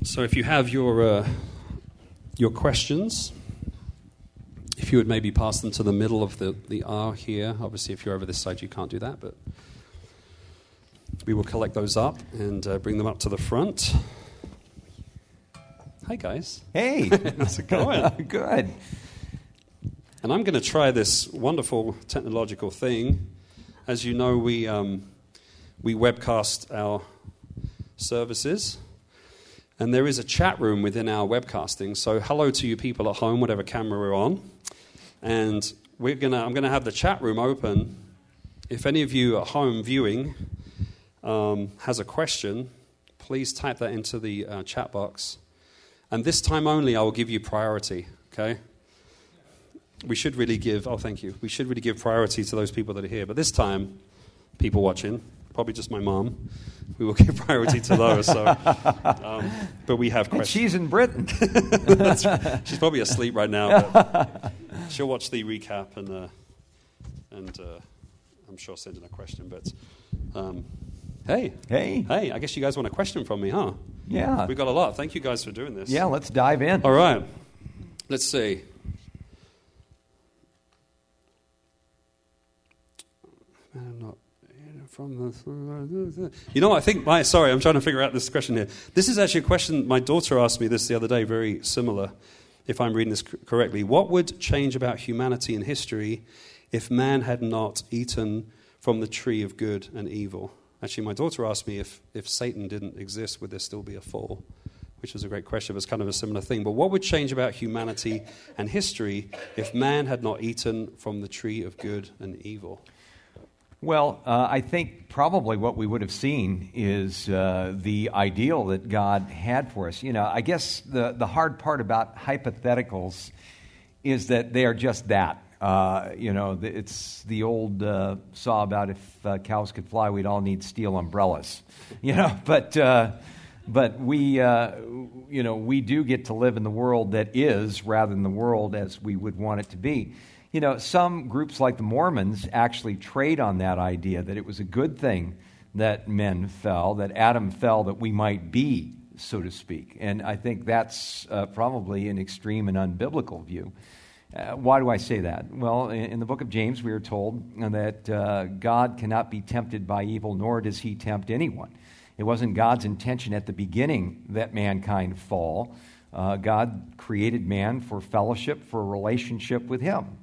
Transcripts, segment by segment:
So if you have your questions, if you would maybe pass them to the middle of the aisle here. Obviously, if you're over this side, you can't do that, but we will collect those up and bring them up to the front. Hi, guys. Hey. How's it going? Good. And I'm going to try this wonderful technological thing. As you know, we webcast our services. And there is a chat room within our webcasting. So hello to you people at home, whatever camera we're on. And I'm going to have the chat room open. If any of you at home viewing has a question, please type that into the chat box. And this time only, I will give you priority, okay? We should really give, thank you. We should really give priority to those people that are here. But this time, people watching, probably just my mom, we will give priority to those. So, but we have questions. And she's in Britain. She's probably asleep right now. But she'll watch the recap and I'm sure send in a question. But hey, I guess you guys want a question from me, huh? Yeah. We've got a lot. Thank you guys for doing this. Yeah, let's dive in. All right. Let's see. I'm not from the. You know, I think sorry, I'm trying to figure out this question here. This is actually a question my daughter asked me this the other day, very similar, if I'm reading this correctly. What would change about humanity and history if man had not eaten from the tree of good and evil? Actually, my daughter asked me if Satan didn't exist, would there still be a fall? Which was a great question. It was kind of a similar thing. But what would change about humanity and history if man had not eaten from the tree of good and evil? Well, I think probably what we would have seen is the ideal that God had for us. You know, I guess the hard part about hypotheticals is that they are just that. It's the old saw about if cows could fly, we'd all need steel umbrellas. You know, but we do get to live in the world that is rather than the world as we would want it to be. You know, some groups like the Mormons actually trade on that idea that it was a good thing that men fell, that Adam fell, that we might be, so to speak. And I think that's probably an extreme and unbiblical view. Why do I say that? Well, in the book of James, we are told that God cannot be tempted by evil, nor does he tempt anyone. It wasn't God's intention at the beginning that mankind fall. God created man for fellowship, for a relationship with him.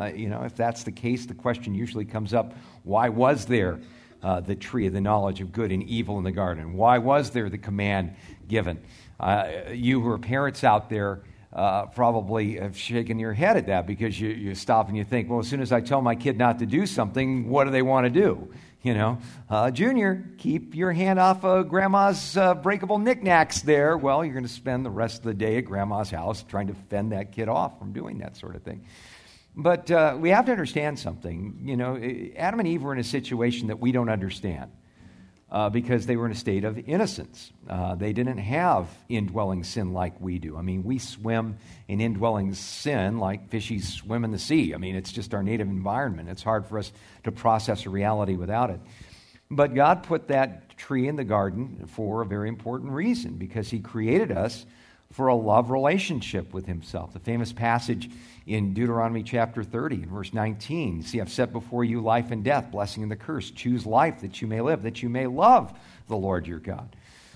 If that's the case, the question usually comes up, why was there the tree of the knowledge of good and evil in the garden? Why was there the command given? You who are parents out there probably have shaken your head at that because you stop and you think, well, as soon as I tell my kid not to do something, what do they want to do? You know, Junior, keep your hand off of Grandma's breakable knickknacks there. Well, you're going to spend the rest of the day at Grandma's house trying to fend that kid off from doing that sort of thing. But we have to understand something. You know, Adam and Eve were in a situation that we don't understand because they were in a state of innocence. They didn't have indwelling sin like we do. I mean, we swim in indwelling sin like fishies swim in the sea. I mean, it's just our native environment. It's hard for us to process a reality without it. But God put that tree in the garden for a very important reason, because he created us for a love relationship with himself. The famous passage in Deuteronomy chapter 30, verse 19. See, I've set before you life and death, blessing and the curse. Choose life that you may live, that you may love the Lord your God.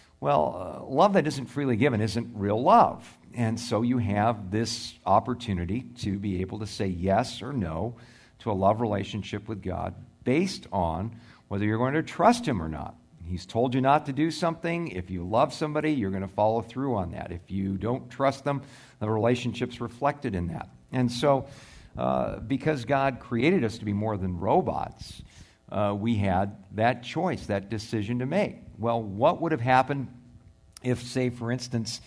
Well, love that isn't freely given isn't real love. And so you have this opportunity to be able to say yes or no to a love relationship with God based on whether you're going to trust him or not. He's told you not to do something. If you love somebody, you're going to follow through on that. If you don't trust them, the relationship's reflected in that. And so, because God created us to be more than robots, we had that choice, that decision to make. Well, what would have happened if, say, for instance,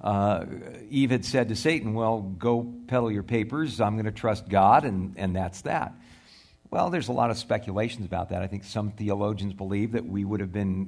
Eve had said to Satan, well, go peddle your papers, I'm going to trust God, and that's that. Well, there's a lot of speculations about that. I think some theologians believe that we would have been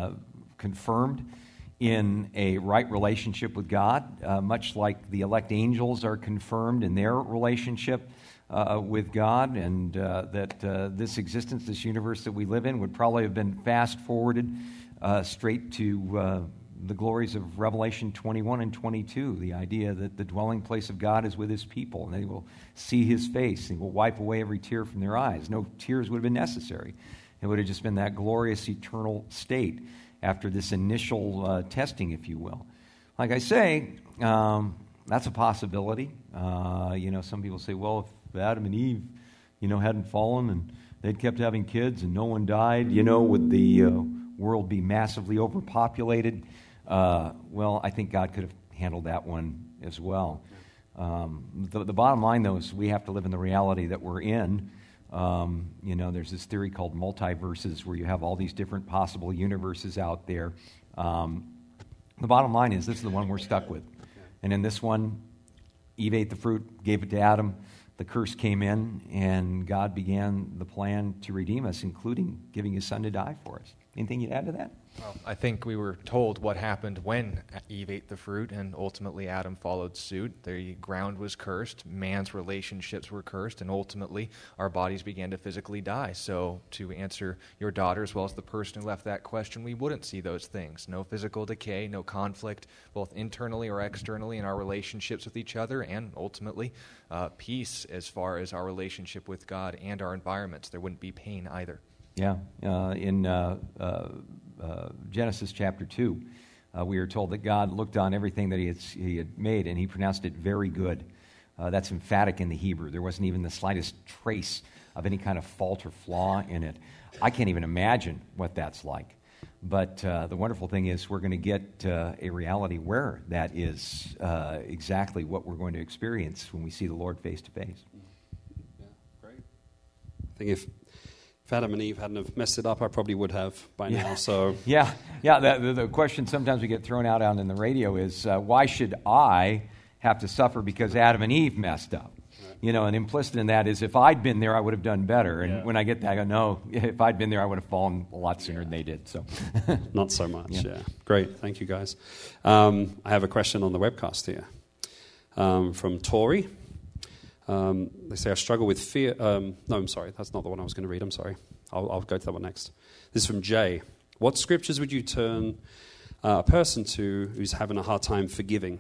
confirmed in a right relationship with God, much like the elect angels are confirmed in their relationship with God, and that this existence, this universe that we live in, would probably have been fast-forwarded straight to the glories of Revelation 21 and 22, the idea that the dwelling place of God is with his people, and they will see his face, and he will wipe away every tear from their eyes. No tears would have been necessary. It would have just been that glorious eternal state after this initial testing, if you will. Like I say, that's a possibility. Some people say, well, if Adam and Eve, hadn't fallen and they'd kept having kids and no one died, would the world be massively overpopulated? Well, I think God could have handled that one as well. The bottom line, though, is we have to live in the reality that we're in. There's this theory called multiverses where you have all these different possible universes out there. The bottom line is this is the one we're stuck with. And in this one, Eve ate the fruit, gave it to Adam. The curse came in, and God began the plan to redeem us, including giving his son to die for us. Anything you'd add to that? Well, I think we were told what happened when Eve ate the fruit, and ultimately Adam followed suit. The ground was cursed, man's relationships were cursed, and ultimately our bodies began to physically die. So to answer your daughter as well as the person who left that question, we wouldn't see those things. No physical decay, no conflict, both internally or externally in our relationships with each other, and ultimately peace as far as our relationship with God and our environments. There wouldn't be pain either. Yeah, in Genesis chapter 2, we are told that God looked on everything that he had made, and he pronounced it very good. That's emphatic in the Hebrew. There wasn't even the slightest trace of any kind of fault or flaw in it. I can't even imagine what that's like. But the wonderful thing is we're going to get a reality where that is exactly what we're going to experience when we see the Lord face to face. Yeah, great. I think if Adam and Eve hadn't have messed it up, I probably would have by now. So yeah. The question sometimes we get thrown out on in the radio is, why should I have to suffer because Adam and Eve messed up? Right. And implicit in that is, if I'd been there, I would have done better. And when I get that, I go, no, if I'd been there, I would have fallen a lot sooner than they did. So not so much. Yeah. Great. Thank you, guys. I have a question on the webcast here from Tori. They say, I struggle with fear. No, I'm sorry. That's not the one I was going to read. I'm sorry. I'll go to that one next. This is from Jay. What scriptures would you turn a person to who's having a hard time forgiving,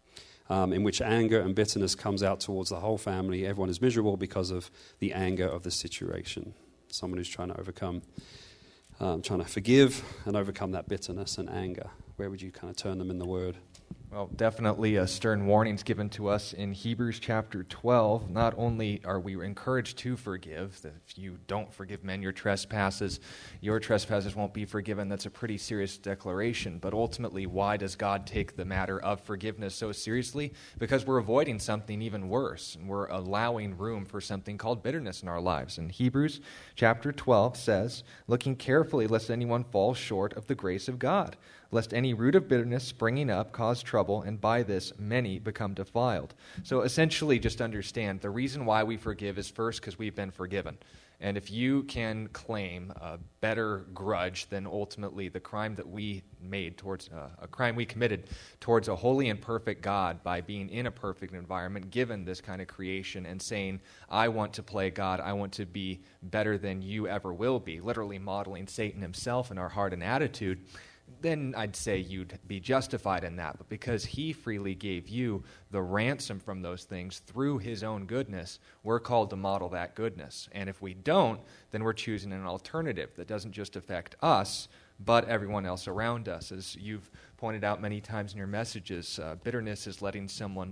in which anger and bitterness comes out towards the whole family? Everyone is miserable because of the anger of the situation. Someone who's trying to overcome, trying to forgive and overcome that bitterness and anger. Where would you kind of turn them in the Word? Well, definitely a stern warning's given to us in Hebrews chapter 12. Not only are we encouraged to forgive, that if you don't forgive men your trespasses won't be forgiven. That's a pretty serious declaration. But ultimately, why does God take the matter of forgiveness so seriously? Because we're avoiding something even worse, and we're allowing room for something called bitterness in our lives. And Hebrews chapter 12 says, looking carefully lest anyone fall short of the grace of God, lest any root of bitterness springing up cause trouble, and by this many become defiled. So essentially, just understand, the reason why we forgive is first because we've been forgiven. And if you can claim a better grudge than ultimately the crime that we made towards, a crime we committed towards a holy and perfect God by being in a perfect environment, given this kind of creation, and saying, I want to play God, I want to be better than you ever will be, literally modeling Satan himself in our heart and attitude, then I'd say you'd be justified in that. But because he freely gave you the ransom from those things through his own goodness, we're called to model that goodness. And if we don't, then we're choosing an alternative that doesn't just affect us, but everyone else around us. As you've pointed out many times in your messages, bitterness is letting someone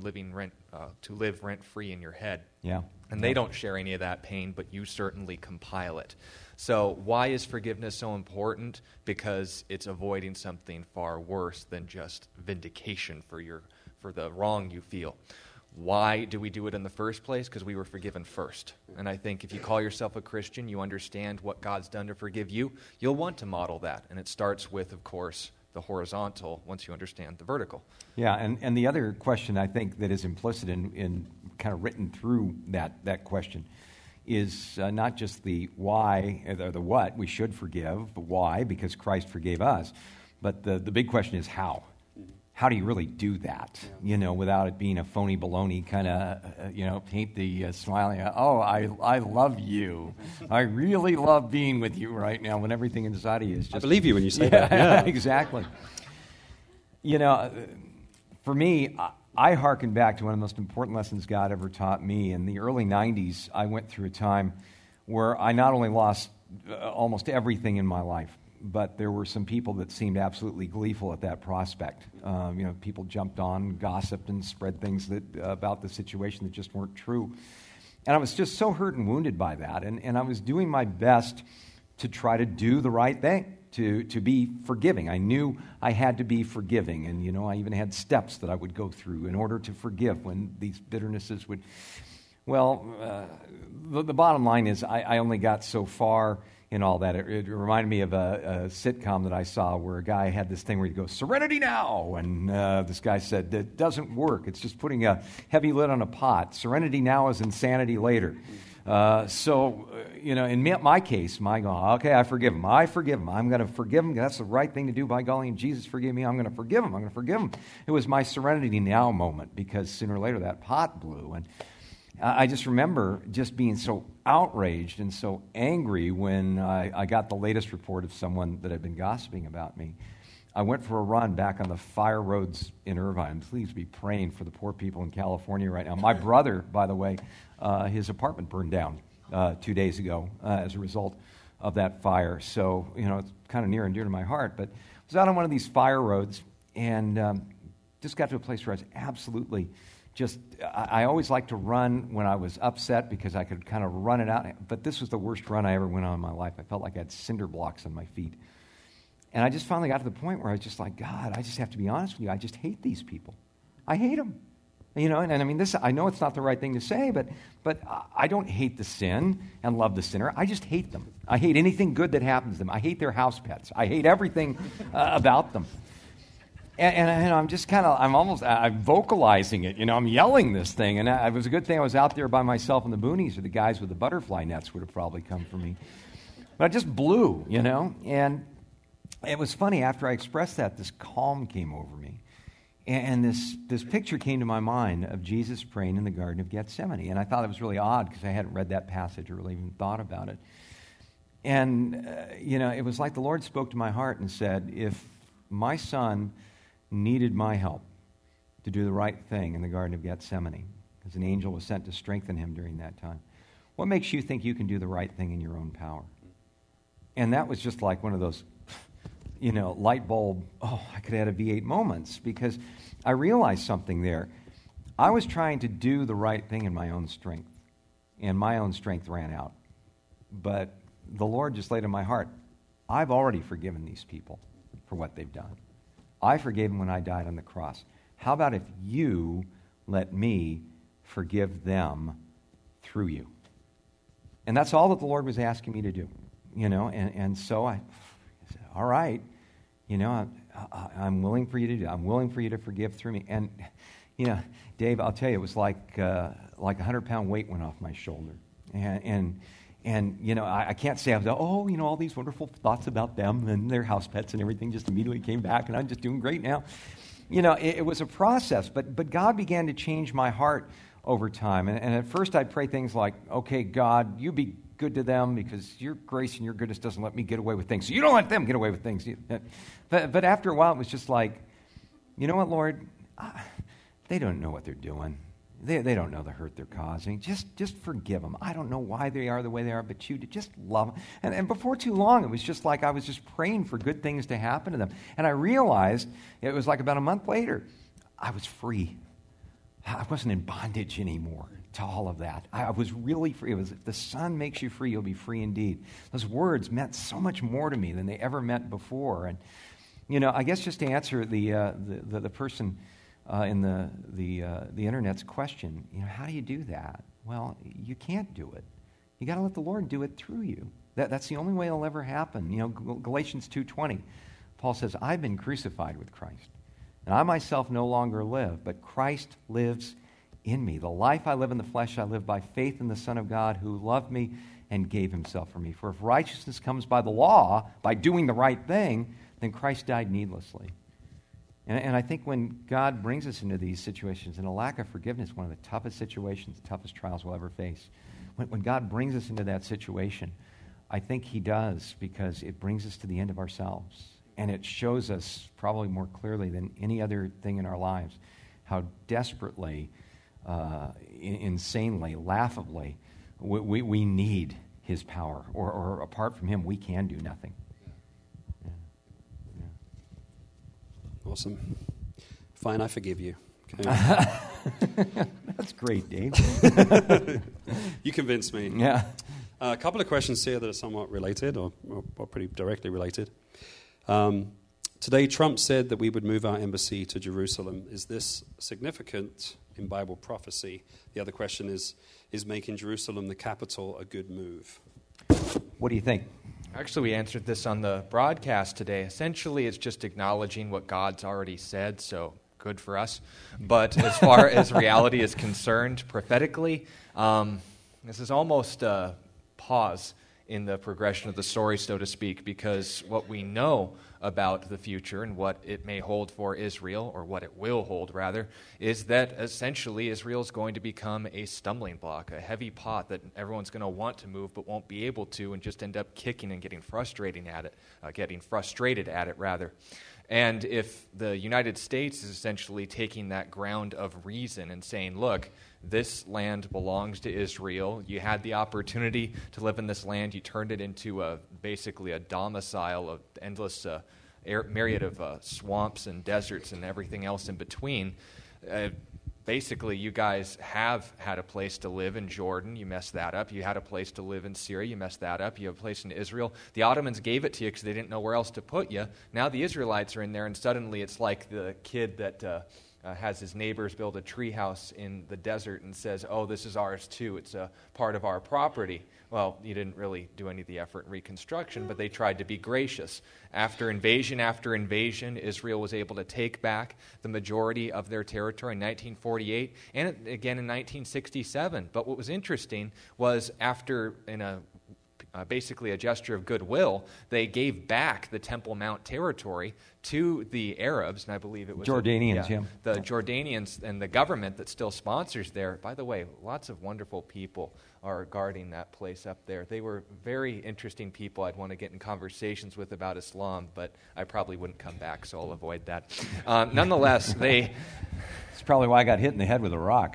to live rent-free in your head. Yeah. And they don't share any of that pain, but you certainly compile it. So why is forgiveness so important? Because it's avoiding something far worse than just vindication for the wrong you feel. Why do we do it in the first place? Because we were forgiven first. And I think if you call yourself a Christian, you understand what God's done to forgive you, you'll want to model that. And it starts with, of course, the horizontal once you understand the vertical. Yeah, and the other question I think that is implicit in kind of written through that question is not just the why or the what we should forgive, but why, because Christ forgave us. But the big question is how. How do you really do that, without it being a phony baloney kind of, paint the smiling, I love you. I really love being with you right now when everything inside of you is just... I believe you when you say that. Yeah, exactly. You know, for me, I hearken back to one of the most important lessons God ever taught me. In the early 90s, I went through a time where I not only lost almost everything in my life, but there were some people that seemed absolutely gleeful at that prospect. People jumped on, gossiped, and spread things about the situation that just weren't true. And I was just so hurt and wounded by that. And I was doing my best to try to do the right thing, to be forgiving. I knew I had to be forgiving. And, I even had steps that I would go through in order to forgive when these bitternesses would... Well, the bottom line is I only got so far in all that. It reminded me of a sitcom that I saw where a guy had this thing where he'd go, "Serenity now!" And this guy said, "It doesn't work. It's just putting a heavy lid on a pot. Serenity now is insanity later." In my case, okay, I forgive him. I'm going to forgive him. That's the right thing to do, by golly. And Jesus forgive me. I'm going to forgive him. It was my serenity now moment, because sooner or later that pot blew. And I just remember just being so outraged and so angry when I got the latest report of someone that had been gossiping about me. I went for a run back on the fire roads in Irvine. Please be praying for the poor people in California right now. My brother, by the way, his apartment burned down 2 days ago as a result of that fire. So, it's kind of near and dear to my heart. But I was out on one of these fire roads and just got to a place where I was absolutely I always liked to run when I was upset because I could kind of run it out. But this was the worst run I ever went on in my life. I felt like I had cinder blocks on my feet. And I just finally got to the point where I was just like, God, I just have to be honest with you. I just hate these people. I hate them. And I mean, I know it's not the right thing to say, but I don't hate the sin and love the sinner. I just hate them. I hate anything good that happens to them. I hate their house pets. I hate everything about them. And I'm just I'm vocalizing it. I'm yelling this thing. And it was a good thing I was out there by myself in the boonies, or the guys with the butterfly nets would have probably come for me. But I just blew, And it was funny, after I expressed that, this calm came over me. And this picture came to my mind of Jesus praying in the Garden of Gethsemane. And I thought it was really odd because I hadn't read that passage or really even thought about it. And, it was like the Lord spoke to my heart and said, if my son needed my help to do the right thing in the Garden of Gethsemane, because an angel was sent to strengthen him during that time, what makes you think you can do the right thing in your own power? And that was just like one of those, light bulb, I could have had a V8 moments, because I realized something there. I was trying to do the right thing in my own strength, and my own strength ran out. But the Lord just laid in my heart, I've already forgiven these people for what they've done. I forgave them when I died on the cross. How about if you let me forgive them through you? And that's all that the Lord was asking me to do, and so I said, all right, I'm willing for you to do. I'm willing for you to forgive through me. And, Dave, I'll tell you, it was like a 100-pound weight went off my shoulder. And I can't say I was, all these wonderful thoughts about them and their house pets and everything just immediately came back, and I'm just doing great now. It was a process, but God began to change my heart over time. And at first I'd pray things like, okay, God, you be good to them because your grace and your goodness doesn't let me get away with things. So you don't let them get away with things. But after a while, it was just like, you know what, Lord? They don't know what they're doing. They don't know the hurt they're causing. Just forgive them. I don't know why they are the way they are, but you just love them. And before too long, it was just like I was just praying for good things to happen to them. And I realized, it was like about a month later, I was free. I wasn't in bondage anymore to all of that. I was really free. It was, if the Son makes you free, you'll be free indeed. Those words meant so much more to me than they ever meant before. And, I guess just to answer the person in the internet's question, how do you do that? Well, you can't do it. You got to let the Lord do it through you. That's the only way it'll ever happen. Galatians 2:20, Paul says, I've been crucified with Christ, and I myself no longer live, but Christ lives in me. The life I live in the flesh, I live by faith in the Son of God who loved me and gave himself for me. For if righteousness comes by the law, by doing the right thing, then Christ died needlessly. And I think when God brings us into these situations, and a lack of forgiveness is one of the toughest situations, the toughest trials we'll ever face. When God brings us into that situation, I think he does because it brings us to the end of ourselves. and it shows us probably more clearly than any other thing in our lives how desperately, insanely, laughably, we need his power. Or apart from him, we can do nothing. Awesome. Fine, I forgive you. Okay. That's great, Dave. You convinced me. Yeah. A couple of questions here that are somewhat related or pretty directly related. Today, Trump said that we would move our embassy to Jerusalem. Is this significant in Bible prophecy? The other question is making Jerusalem the capital a good move? What do you think? Actually, we answered this on the broadcast today. Essentially, it's just acknowledging what God's already said, so good for us. But as far as reality is concerned, prophetically, this is almost a pause in the progression of the story, so to speak, because what we know about the future and what it may hold for Israel, or what it will hold, rather, is that essentially Israel is going to become a stumbling block, a heavy pot that everyone's going to want to move but won't be able to, and just end up kicking and getting frustrated at it, rather. And if the United States is essentially taking that ground of reason and saying, look, this land belongs to Israel. You had the opportunity to live in this land. You turned it into basically a domicile of endless myriad of swamps and deserts and everything else in between. Basically, you guys have had a place to live in Jordan. You messed that up. You had a place to live in Syria. You messed that up. You have a place in Israel. The Ottomans gave it to you because they didn't know where else to put you. Now the Israelites are in there, and suddenly it's like the kid that has his neighbors build a treehouse in the desert and says, oh, this is ours too. It's a part of our property. Well, you didn't really do any of the effort in reconstruction, but they tried to be gracious. After invasion, Israel was able to take back the majority of their territory in 1948 and again in 1967. But what was interesting was after, basically a gesture of goodwill, they gave back the Temple Mount territory to the Arabs, and I believe it was Jordanians, the Jordanians and the government that still sponsors there. By the way, lots of wonderful people are guarding that place up there. They were very interesting people I'd want to get in conversations with about Islam, but I probably wouldn't come back, so I'll avoid that. Nonetheless, That's probably why I got hit in the head with a rock.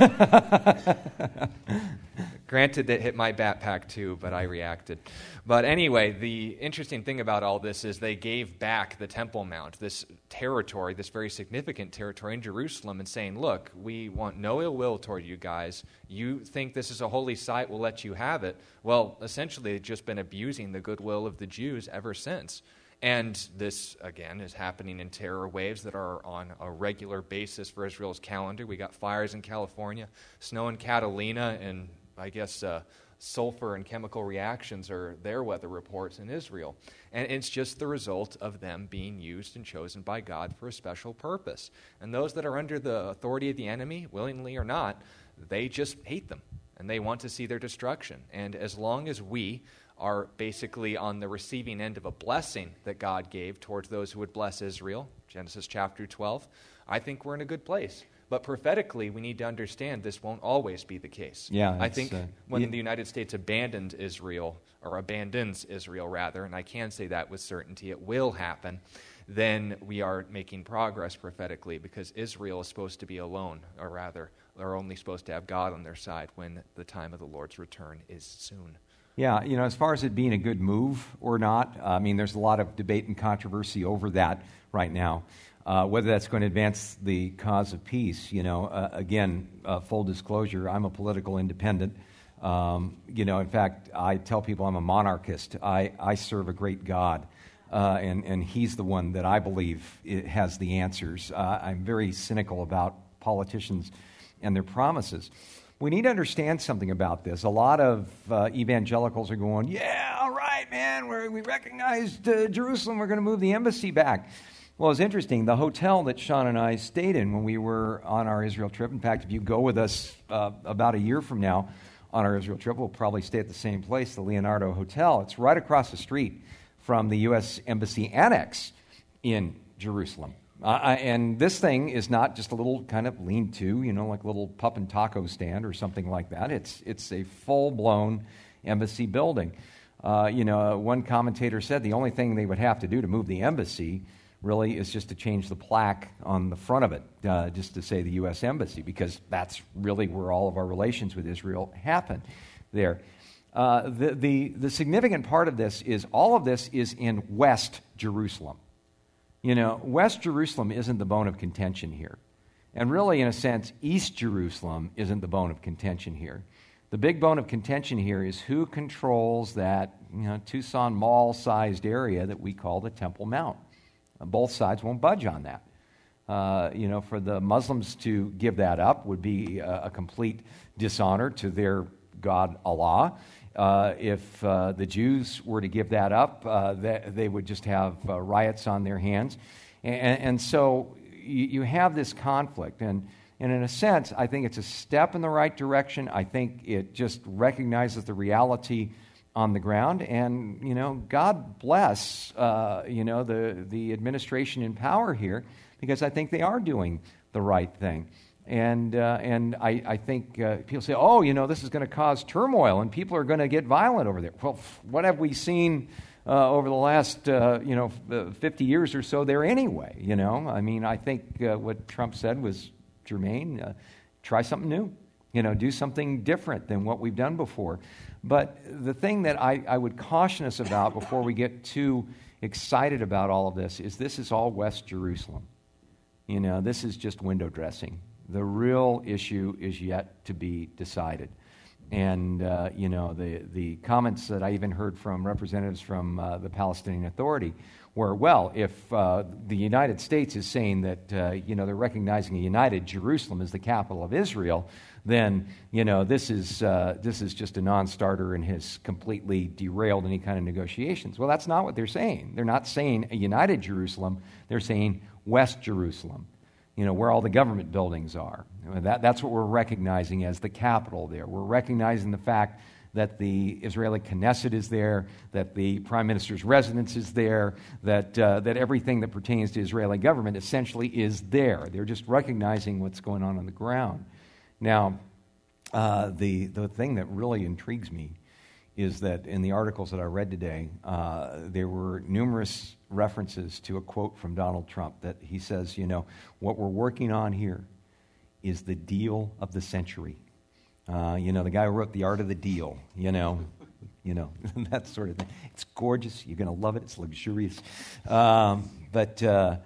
Granted, that hit my backpack too, but I reacted. But anyway, the interesting thing about all this is they gave back the Temple Mount, this territory, this very significant territory in Jerusalem, and saying, look, we want no ill will toward you guys. You think this is a holy site, we'll let you have it. Well, essentially, they've just been abusing the goodwill of the Jews ever since. And this, again, is happening in terror waves that are on a regular basis for Israel's calendar. We got fires in California, snow in Catalina, and I guess sulfur and chemical reactions are their weather reports in Israel. And it's just the result of them being used and chosen by God for a special purpose. And those that are under the authority of the enemy, willingly or not, they just hate them, and they want to see their destruction. And as long as we are basically on the receiving end of a blessing that God gave towards those who would bless Israel, Genesis chapter 12, I think we're in a good place. But prophetically, we need to understand this won't always be the case. Yeah, I think when the United States abandons Israel, rather, and I can say that with certainty, it will happen, then we are making progress prophetically, because Israel is supposed to be alone, or rather, they're only supposed to have God on their side when the time of the Lord's return is soon. Yeah, as far as it being a good move or not, I mean, there's a lot of debate and controversy over that right now. Whether that's going to advance the cause of peace, again, full disclosure, I'm a political independent. In fact, I tell people I'm a monarchist. I serve a great God, and He's the one that I believe has the answers. I'm very cynical about politicians and their promises. We need to understand something about this. A lot of evangelicals are going, yeah, all right, man, we recognized Jerusalem, we're going to move the embassy back. Well, it's interesting. The hotel that Sean and I stayed in when we were on our Israel trip, in fact, if you go with us about a year from now on our Israel trip, we'll probably stay at the same place, the Leonardo Hotel. It's right across the street from the U.S. Embassy Annex in Jerusalem. And this thing is not just a little kind of lean-to, like a little pup and taco stand or something like that. It's a full-blown embassy building. One commentator said the only thing they would have to do to move the embassy really is just to change the plaque on the front of it, just to say the U.S. Embassy, because that's really where all of our relations with Israel happen there. The significant part of this is all of this is in West Jerusalem. West Jerusalem isn't the bone of contention here. And really, in a sense, East Jerusalem isn't the bone of contention here. The big bone of contention here is who controls that Tucson Mall-sized area that we call the Temple Mount. Both sides won't budge on that. For the Muslims to give that up would be a complete dishonor to their God Allah. If the Jews were to give that up, they would just have riots on their hands. And so you have this conflict. And in a sense, I think it's a step in the right direction. I think it just recognizes the reality on the ground. And, God bless, the administration in power here, because I think they are doing the right thing. And I think people say, this is going to cause turmoil and people are going to get violent over there. Well, what have we seen over the last, 50 years or so there anyway, I think what Trump said was germane. Try something new, do something different than what we've done before. But the thing that I would caution us about before we get too excited about all of this is all West Jerusalem. This is just window dressing. The real issue is yet to be decided. And, the comments that I even heard from representatives from the Palestinian Authority were, if the United States is saying that, they're recognizing a united Jerusalem as the capital of Israel, then, this is just a non-starter and has completely derailed any kind of negotiations. Well, that's not what they're saying. They're not saying a united Jerusalem. They're saying West Jerusalem, where all the government buildings are. That's what we're recognizing as the capital there. We're recognizing the fact that the Israeli Knesset is there, that the Prime Minister's residence is there, that everything that pertains to Israeli government essentially is there. They're just recognizing what's going on the ground. Now, the thing that really intrigues me is that in the articles that I read today, there were numerous references to a quote from Donald Trump that he says, what we're working on here is the deal of the century. The guy who wrote The Art of the Deal, that sort of thing. It's gorgeous. You're going to love it. It's luxurious. But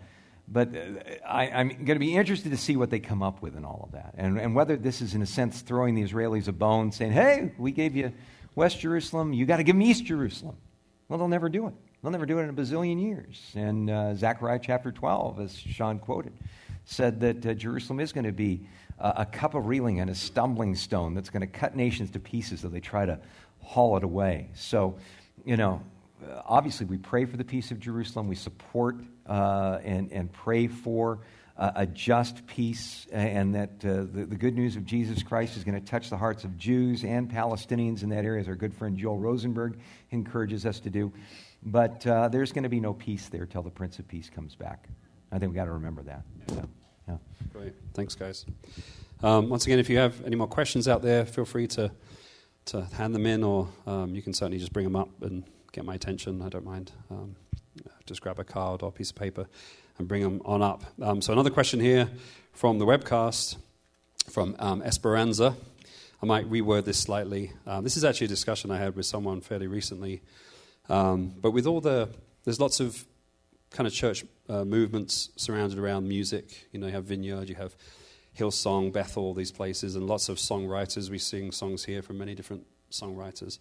I'm going to be interested to see what they come up with in all of that. And whether this is, in a sense, throwing the Israelis a bone, saying, hey, we gave you West Jerusalem, you got to give them East Jerusalem. Well, they'll never do it. They'll never do it in a bazillion years. And Zechariah chapter 12, as Sean quoted, said that Jerusalem is going to be a cup of reeling and a stumbling stone that's going to cut nations to pieces as they try to haul it away. So, obviously we pray for the peace of Jerusalem. We support and pray for a just peace, and that the good news of Jesus Christ is going to touch the hearts of Jews and Palestinians in that area, as our good friend Joel Rosenberg encourages us to do. But there's going to be no peace there till the Prince of Peace comes back. I think we've got to remember that. Yeah. Great. Thanks, guys. Once again, if you have any more questions out there, feel free to hand them in, or you can certainly just bring them up and get my attention. I don't mind. Just grab a card or a piece of paper and bring them on up. So another question here from the webcast, from Esperanza. I might reword this slightly. This is actually a discussion I had with someone fairly recently. But with there's lots of kind of church movements surrounded around music. You have Vineyard, you have Hillsong, Bethel, these places, and lots of songwriters. We sing songs here from many different songwriters.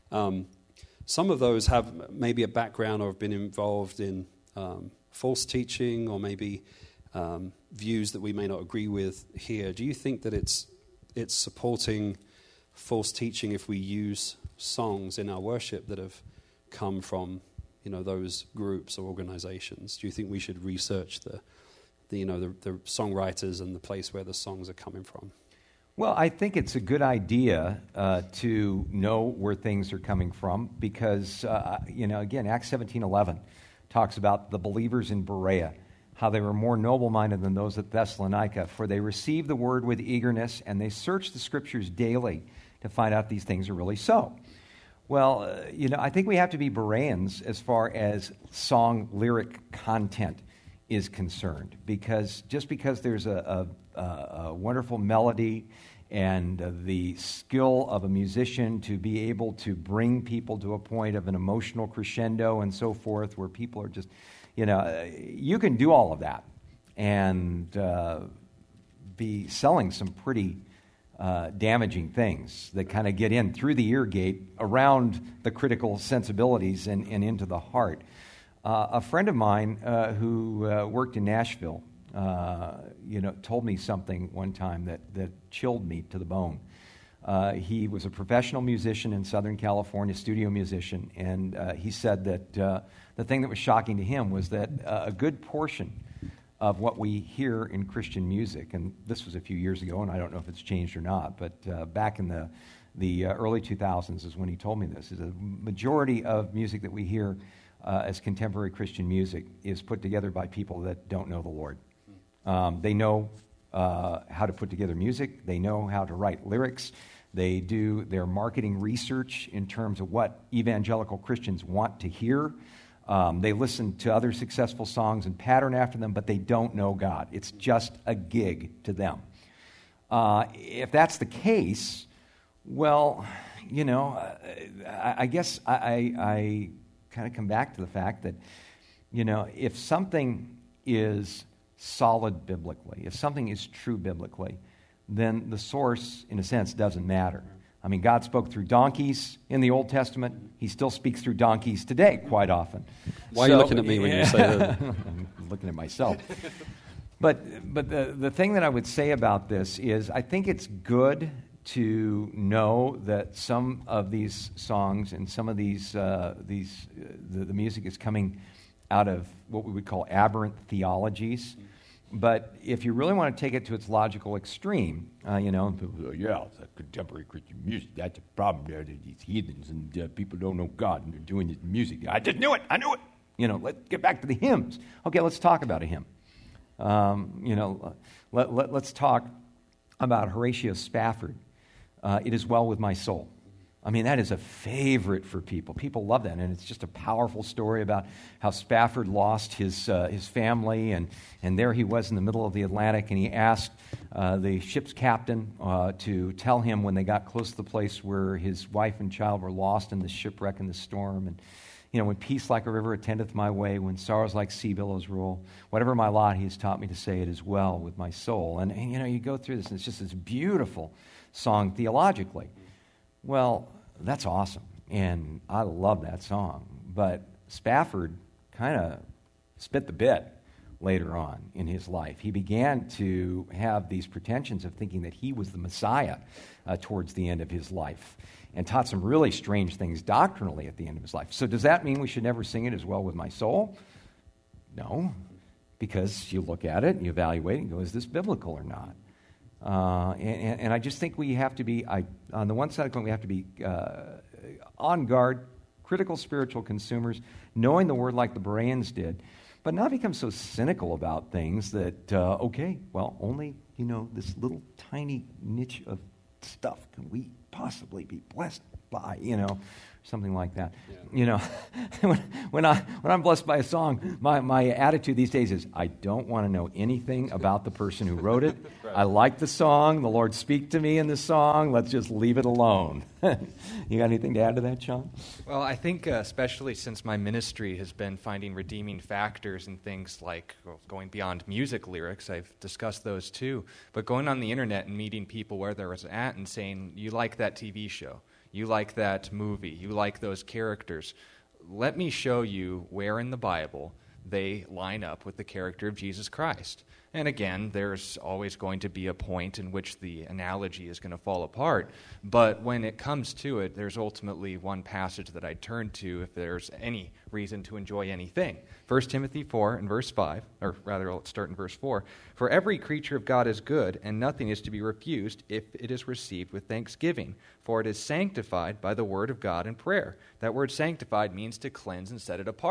Some of those have maybe a background or have been involved in false teaching, or maybe views that we may not agree with here. Do you think that it's supporting false teaching if we use songs in our worship that have come from those groups or organizations? Do you think we should research the songwriters and the place where the songs are coming from? Well, I think it's a good idea to know where things are coming from, because again, Acts 17:11 talks about the believers in Berea, how they were more noble-minded than those at Thessalonica, for they received the word with eagerness, and they searched the Scriptures daily to find out these things are really so. Well, I think we have to be Bereans as far as song lyric content is concerned, because just because there's a wonderful melody and the skill of a musician to be able to bring people to a point of an emotional crescendo and so forth, where people are just, you can do all of that and be selling some pretty damaging things that kind of get in through the ear gate around the critical sensibilities and into the heart. A friend of mine who worked in Nashville, told me something one time that chilled me to the bone. He was a professional musician in Southern California, studio musician, and he said that the thing that was shocking to him was that a good portion of what we hear in Christian music, and this was a few years ago, and I don't know if it's changed or not, but back in the early 2000s is when he told me this, is a majority of music that we hear as contemporary Christian music is put together by people that don't know the Lord. They know how to put together music. They know how to write lyrics. They do their marketing research in terms of what evangelical Christians want to hear. They listen to other successful songs and pattern after them, but they don't know God. It's just a gig to them. If that's the case, well, I guess I kind of come back to the fact that, if something is solid biblically, if something is true biblically, then the source, in a sense, doesn't matter. I mean, God spoke through donkeys in the Old Testament. He still speaks through donkeys today quite often. Why are you looking at me when you say that? I'm looking at myself. But the thing that I would say about this is I think it's good to know that some of these songs and some of the music is coming out of what we would call aberrant theologies. But if you really want to take it to its logical extreme, people say, yeah, it's that contemporary Christian music. That's a problem there. These heathens and people don't know God and they're doing this music. I just knew it. I knew it. Let's get back to the hymns. Okay, let's talk about a hymn. Let's talk about Horatio Spafford. It Is Well With My Soul. I mean, that is a favorite for people. People love that, and it's just a powerful story about how Spafford lost his family, and there he was in the middle of the Atlantic, and he asked the ship's captain to tell him when they got close to the place where his wife and child were lost in the shipwreck and the storm, and when peace like a river attendeth my way, when sorrows like sea billows roll, whatever my lot, he has taught me to say, it is well with my soul. And you go through this, and it's just this beautiful song theologically. Well, that's awesome, and I love that song. But Spafford kind of spit the bit later on in his life. He began to have these pretensions of thinking that he was the Messiah towards the end of his life, and taught some really strange things doctrinally at the end of his life. So does that mean we should never sing It As Well With My Soul? No, because you look at it and you evaluate it and go, is this biblical or not? And I just think we have to be, on the one side of the coin, we have to be on guard, critical spiritual consumers, knowing the Word like the Bereans did, but not become so cynical about things that, only, this little tiny niche of stuff can we possibly be blessed by, something like that. Yeah. When I'm blessed by a song, my attitude these days is I don't want to know anything about the person who wrote it. Right. I like the song. The Lord speak to me in the song. Let's just leave it alone. You got anything to add to that, Sean? Well, I think especially since my ministry has been finding redeeming factors in things like going beyond music lyrics, I've discussed those too, but going on the internet and meeting people where they're at and saying, you like that TV show, you like that movie, you like those characters. Let me show you where in the Bible they line up with the character of Jesus Christ. And again, there's always going to be a point in which the analogy is going to fall apart. But when it comes to it, there's ultimately one passage that I turn to if there's any reason to enjoy anything. 1 Timothy 4 and verse 5, or rather, let's start in verse 4. For every creature of God is good, and nothing is to be refused if it is received with thanksgiving. For it is sanctified by the word of God and prayer. That word sanctified means to cleanse and set it apart.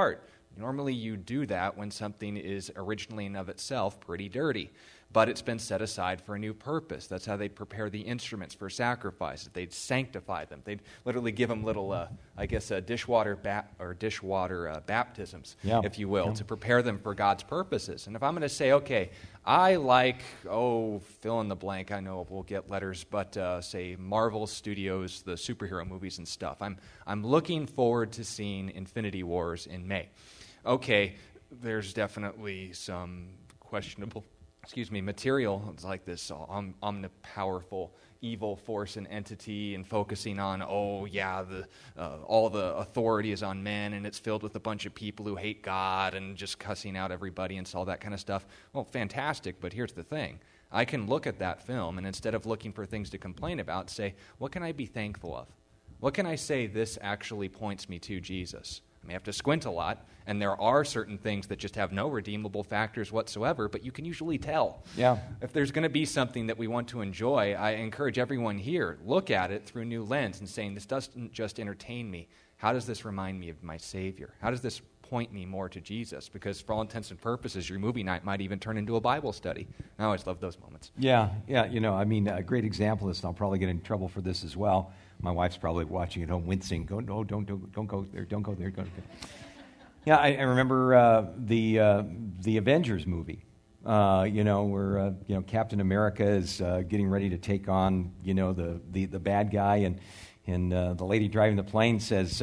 Normally you do that when something is originally and of itself pretty dirty, but it's been set aside for a new purpose. That's how they'd prepare the instruments for sacrifices. They'd sanctify them. They'd literally give them little, dishwater baptisms, if you will, to prepare them for God's purposes. And if I'm going to say, okay, I like, fill in the blank, I know we'll get letters, but say Marvel Studios, the superhero movies and stuff. I'm looking forward to seeing Infinity Wars in May. Okay, there's definitely some questionable material. It's like this omnipowerful evil force and entity, and focusing on, all the authority is on men, and it's filled with a bunch of people who hate God and just cussing out everybody and all that kind of stuff. Well, fantastic, but here's the thing. I can look at that film, and instead of looking for things to complain about, say, what can I be thankful of? What can I say this actually points me to Jesus? I may have to squint a lot, and there are certain things that just have no redeemable factors whatsoever, but you can usually tell. Yeah. If there's going to be something that we want to enjoy, I encourage everyone here, look at it through a new lens and saying, this doesn't just entertain me. How does this remind me of my Savior? How does this point me more to Jesus? Because for all intents and purposes, your movie night might even turn into a Bible study. I always love those moments. Yeah, a great example of this, and I'll probably get in trouble for this as well. My wife's probably watching at home, wincing. Don't go there. Don't go there. Yeah, I remember the Avengers movie. Where Captain America is getting ready to take on the bad guy, and the lady driving the plane says,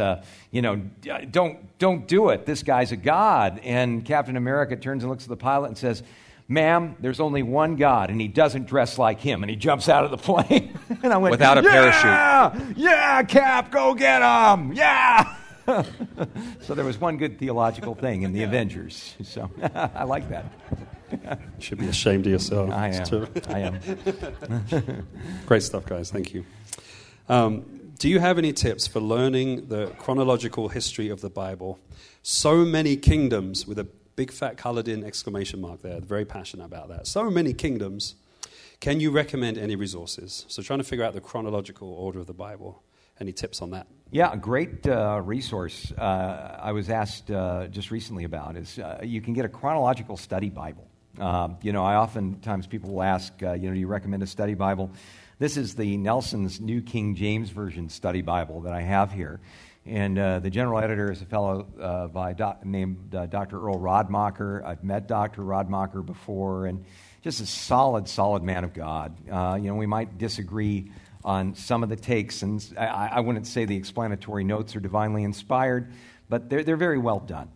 don't do it. This guy's a god. And Captain America turns and looks at the pilot and says, ma'am, there's only one God, and he doesn't dress like him. And he jumps out of the plane. And I went, without a parachute. Yeah, Cap, go get him. Yeah. So there was one good theological thing in the Avengers. So I like that. You should be ashamed of yourself. I am. Great stuff, guys. Thank you. Do you have any tips for learning the chronological history of the Bible? So many kingdoms, with a big fat colored in exclamation mark there. Very passionate about that. So many kingdoms. Can you recommend any resources? So trying to figure out the chronological order of the Bible. Any tips on that? Yeah, a great resource I was asked just recently about is you can get a chronological study Bible. I oftentimes people will ask, do you recommend a study Bible? This is the Nelson's New King James Version study Bible that I have here. And the general editor is a fellow named Dr. Earl Rodmacher. I've met Dr. Rodmacher before, and just a solid man of God. We might disagree on some of the takes, and I wouldn't say the explanatory notes are divinely inspired, but they're very well done.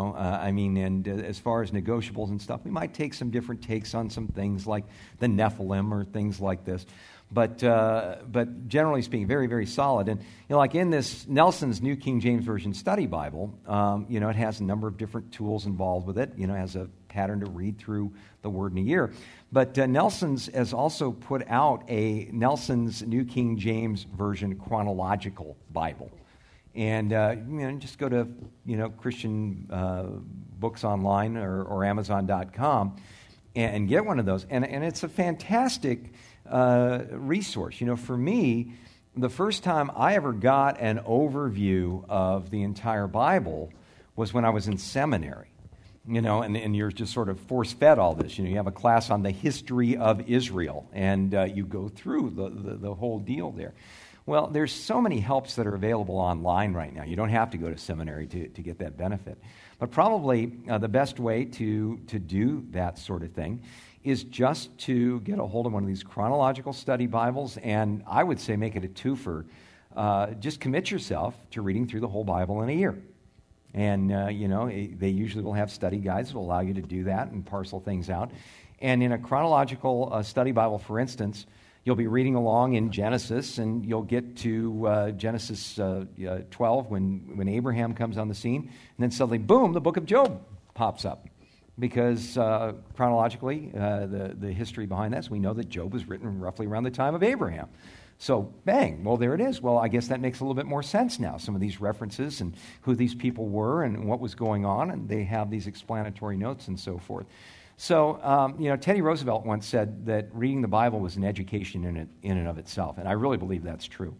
And as far as negotiables and stuff, we might take some different takes on some things like the Nephilim or things like this. But generally speaking, very, very solid. And like in this Nelson's New King James Version Study Bible, it has a number of different tools involved with it. It has a pattern to read through the Word in a year. But Nelson's has also put out a Nelson's New King James Version Chronological Bible. And just go to Christian Books Online or Amazon.com and get one of those. And it's a fantastic resource. For me, the first time I ever got an overview of the entire Bible was when I was in seminary. And you're just sort of force-fed all this. You have a class on the history of Israel, and you go through the whole deal there. Well, there's so many helps that are available online right now. You don't have to go to seminary to get that benefit. But probably the best way to do that sort of thing is just to get a hold of one of these chronological study Bibles, and I would say make it a twofer. Just commit yourself to reading through the whole Bible in a year. And, they usually will have study guides that will allow you to do that and parcel things out. And in a chronological study Bible, for instance, you'll be reading along in Genesis, and you'll get to Genesis 12 when Abraham comes on the scene, and then suddenly, boom, the book of Job pops up. Because chronologically, the history behind that is we know that Job was written roughly around the time of Abraham. So, bang, well, there it is. Well, I guess that makes a little bit more sense now, some of these references and who these people were and what was going on, and they have these explanatory notes and so forth. So, Teddy Roosevelt once said that reading the Bible was an education in and of itself, and I really believe that's true.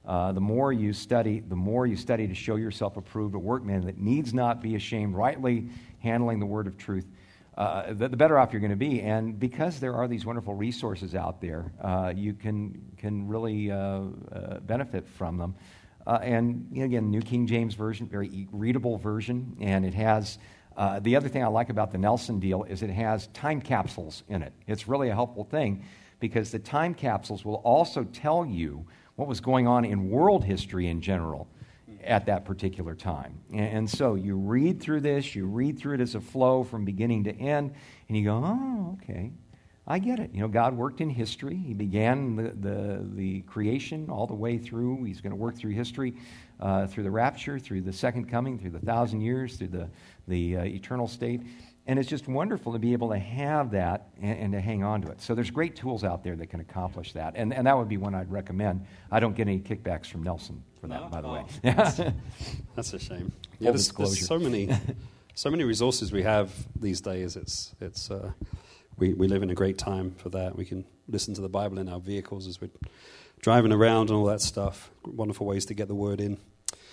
The more you study to show yourself approved, a workman that needs not be ashamed, rightly handling the word of truth, the better off you're going to be. And because there are these wonderful resources out there, you can really benefit from them. And again, New King James Version, very readable version, and it has. The other thing I like about the Nelson deal is it has time capsules in it. It's really a helpful thing because the time capsules will also tell you what was going on in world history in general at that particular time. And so you read through this, you read through it as a flow from beginning to end, and you go, oh, okay, I get it. God worked in history. He began the creation all the way through. He's going to work through history, through the rapture, through the second coming, through the 1,000 years, through the eternal state. And it's just wonderful to be able to have that and to hang on to it. So there's great tools out there that can accomplish that. And that would be one I'd recommend. I don't get any kickbacks from Nelson for that, by the way. That's a shame. Yeah, there's so many resources we have these days. We live in a great time for that. We can listen to the Bible in our vehicles as we're driving around and all that stuff. Wonderful ways to get the word in.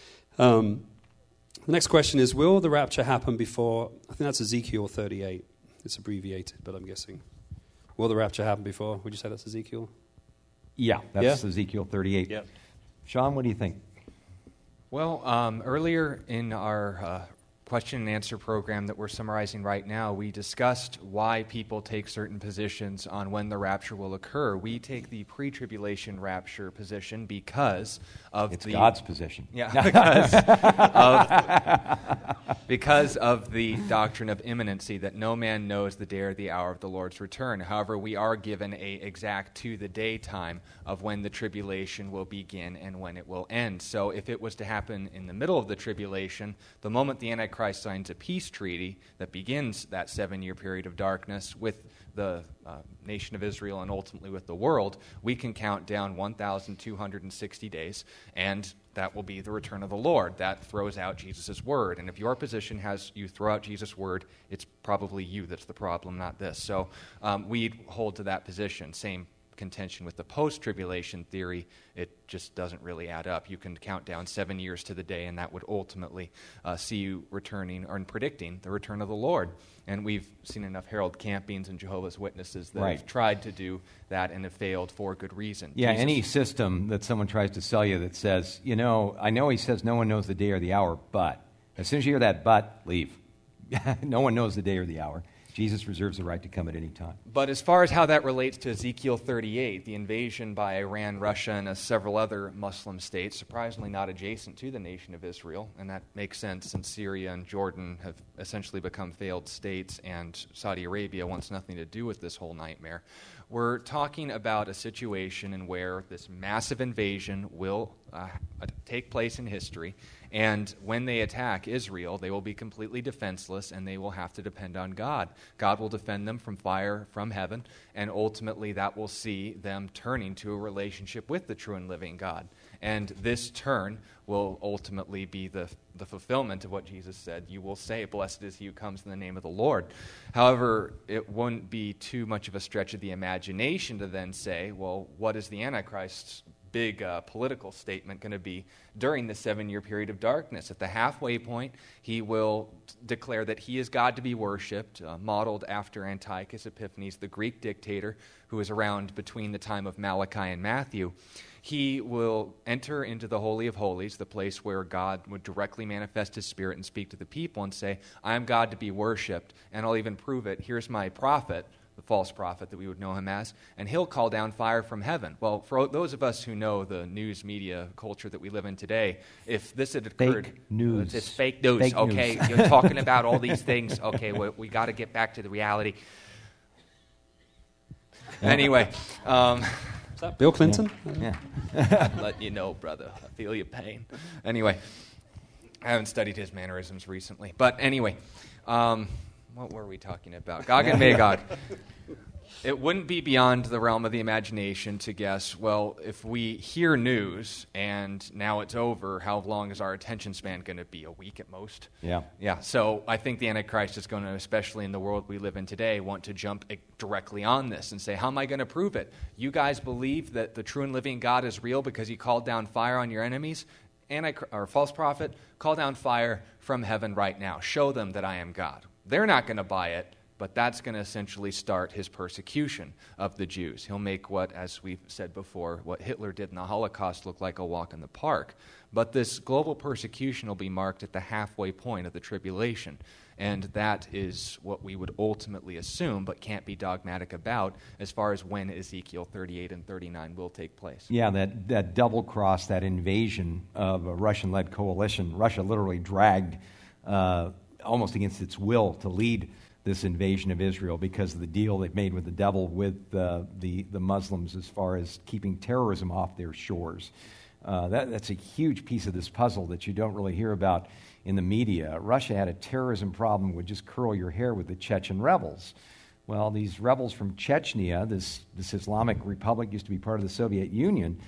The next question is, will the rapture happen before, I think that's Ezekiel 38. It's abbreviated, but I'm guessing. Will the rapture happen before? Would you say that's Ezekiel? Yeah, that's Ezekiel 38. Yeah. Sean, what do you think? Well, earlier in our question and answer program that we're summarizing right now, we discussed why people take certain positions on when the rapture will occur. We take the pre-tribulation rapture position because of it's God's position. Yeah, because of the doctrine of imminency, that no man knows the day or the hour of the Lord's return. However, we are given a exact to-the-day time of when the tribulation will begin and when it will end. So if it was to happen in the middle of the tribulation, the moment the Antichrist signs a peace treaty that begins that 7-year period of darkness with the nation of Israel and ultimately with the world, we can count down 1,260 days, and that will be the return of the Lord. That throws out Jesus' word. And if your position has you throw out Jesus' word, it's probably you that's the problem, not this. So we hold to that position. Same contention with the post-tribulation theory. It just doesn't really add up. You can count down 7 years to the day, and that would ultimately see you returning or predicting the return of the Lord. And we've seen enough Harold Campings and Jehovah's Witnesses that have tried to do that and have failed for good reason. Yeah, any system that someone tries to sell you that says, I know he says no one knows the day or the hour, but as soon as you hear that but, leave. No one knows the day or the hour. Jesus reserves the right to come at any time. But as far as how that relates to Ezekiel 38, the invasion by Iran, Russia, and several other Muslim states, surprisingly not adjacent to the nation of Israel, and that makes sense since Syria and Jordan have essentially become failed states, and Saudi Arabia wants nothing to do with this whole nightmare. We're talking about a situation in where this massive invasion will take place in history, and when they attack Israel, they will be completely defenseless, and they will have to depend on God. God will defend them from fire from heaven, and ultimately that will see them turning to a relationship with the true and living God. And this turn will ultimately be the fulfillment of what Jesus said. You will say, blessed is he who comes in the name of the Lord. However, it wouldn't be too much of a stretch of the imagination to then say, well, what is the Antichrist's big political statement going to be during the 7-year period of darkness? At the halfway point, he will declare that he is God to be worshipped, modeled after Antiochus Epiphanes, the Greek dictator who was around between the time of Malachi and Matthew. He will enter into the Holy of Holies, the place where God would directly manifest his Spirit and speak to the people and say, I am God to be worshipped, and I'll even prove it. Here's my prophet, the false prophet that we would know him as, and he'll call down fire from heaven. Well, for those of us who know the news media culture that we live in today, if this had occurred... Fake news. It's fake news, fake okay? News. You're talking about all these things. Okay, we got to get back to the reality. Anyway... Is that Bill Clinton? Yeah. I'd let you know, brother. I feel your pain. Anyway, I haven't studied his mannerisms recently. But anyway, what were we talking about? Gog and Magog. It wouldn't be beyond the realm of the imagination to guess, well, if we hear news and now it's over, how long is our attention span going to be? A week at most? Yeah. Yeah, so I think the Antichrist is going to, especially in the world we live in today, want to jump directly on this and say, how am I going to prove it? You guys believe that the true and living God is real because he called down fire on your enemies? Or false prophet, call down fire from heaven right now. Show them that I am God. They're not going to buy it. But that's going to essentially start his persecution of the Jews. He'll make what, as we've said before, what Hitler did in the Holocaust look like a walk in the park. But this global persecution will be marked at the halfway point of the tribulation. And that is what we would ultimately assume, but can't be dogmatic about, as far as when Ezekiel 38 and 39 will take place. Yeah, that double cross, that invasion of a Russian-led coalition. Russia literally dragged, almost against its will, to lead this invasion of Israel because of the deal they've made with the devil with the Muslims as far as keeping terrorism off their shores. That's a huge piece of this puzzle that you don't really hear about in the media. Russia had a terrorism problem would just curl your hair with the Chechen rebels. Well, these rebels from Chechnya, this Islamic republic, used to be part of the Soviet Union.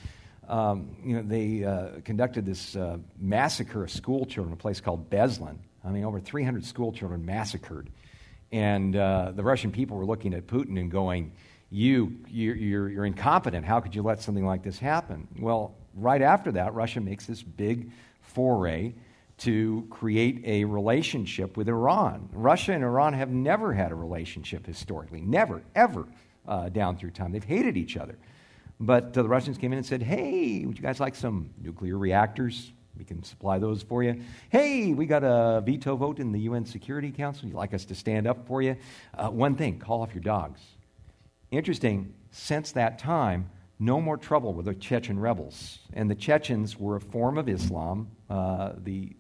They conducted this massacre of school children, a place called Beslan. I mean, over 300 school children massacred. And the Russian people were looking at Putin and going, you're incompetent. How could you let something like this happen? Well, right after that, Russia makes this big foray to create a relationship with Iran. Russia and Iran have never had a relationship historically, never, ever, down through time. They've hated each other. But the Russians came in and said, hey, would you guys like some nuclear reactors? We can supply those for you. Hey, we got a veto vote in the UN Security Council. You'd like us to stand up for you? One thing, call off your dogs. Interesting, since that time, no more trouble with the Chechen rebels. And the Chechens were a form of Islam, the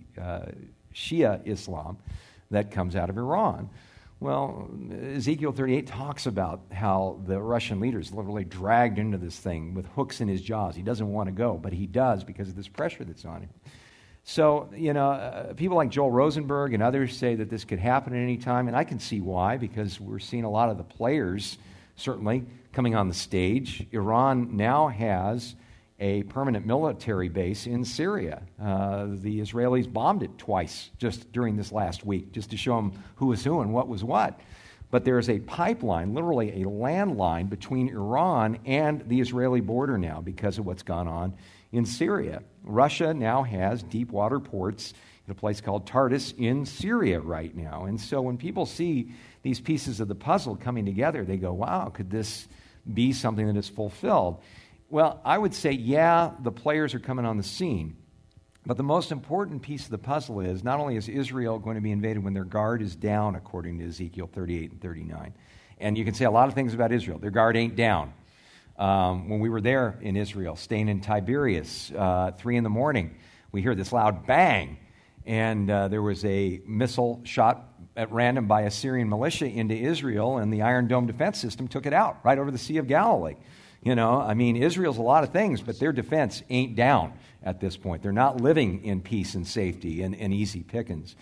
Shia Islam, that comes out of Iran. Well, Ezekiel 38 talks about how the Russian leaders literally dragged into this thing with hooks in his jaws. He doesn't want to go, but he does because of this pressure that's on him. So, people like Joel Rosenberg and others say that this could happen at any time, and I can see why, because we're seeing a lot of the players, certainly, coming on the stage. Iran now has a permanent military base in Syria. The Israelis bombed it twice just during this last week, just to show them who was who and what was what. But there is a pipeline, literally a landline, between Iran and the Israeli border now because of what's gone on in Syria. Russia now has deep water ports in a place called Tartus in Syria right now. And so when people see these pieces of the puzzle coming together, they go, wow, could this be something that is fulfilled? Well, I would say, yeah, the players are coming on the scene. But the most important piece of the puzzle is not only is Israel going to be invaded when their guard is down, according to Ezekiel 38 and 39. And you can say a lot of things about Israel. Their guard ain't down. When we were there in Israel, staying in Tiberias, 3 a.m, we hear this loud bang. And there was a missile shot at random by a Syrian militia into Israel, and the Iron Dome defense system took it out right over the Sea of Galilee. Israel's a lot of things, but their defense ain't down at this point. They're not living in peace and safety and easy pickings.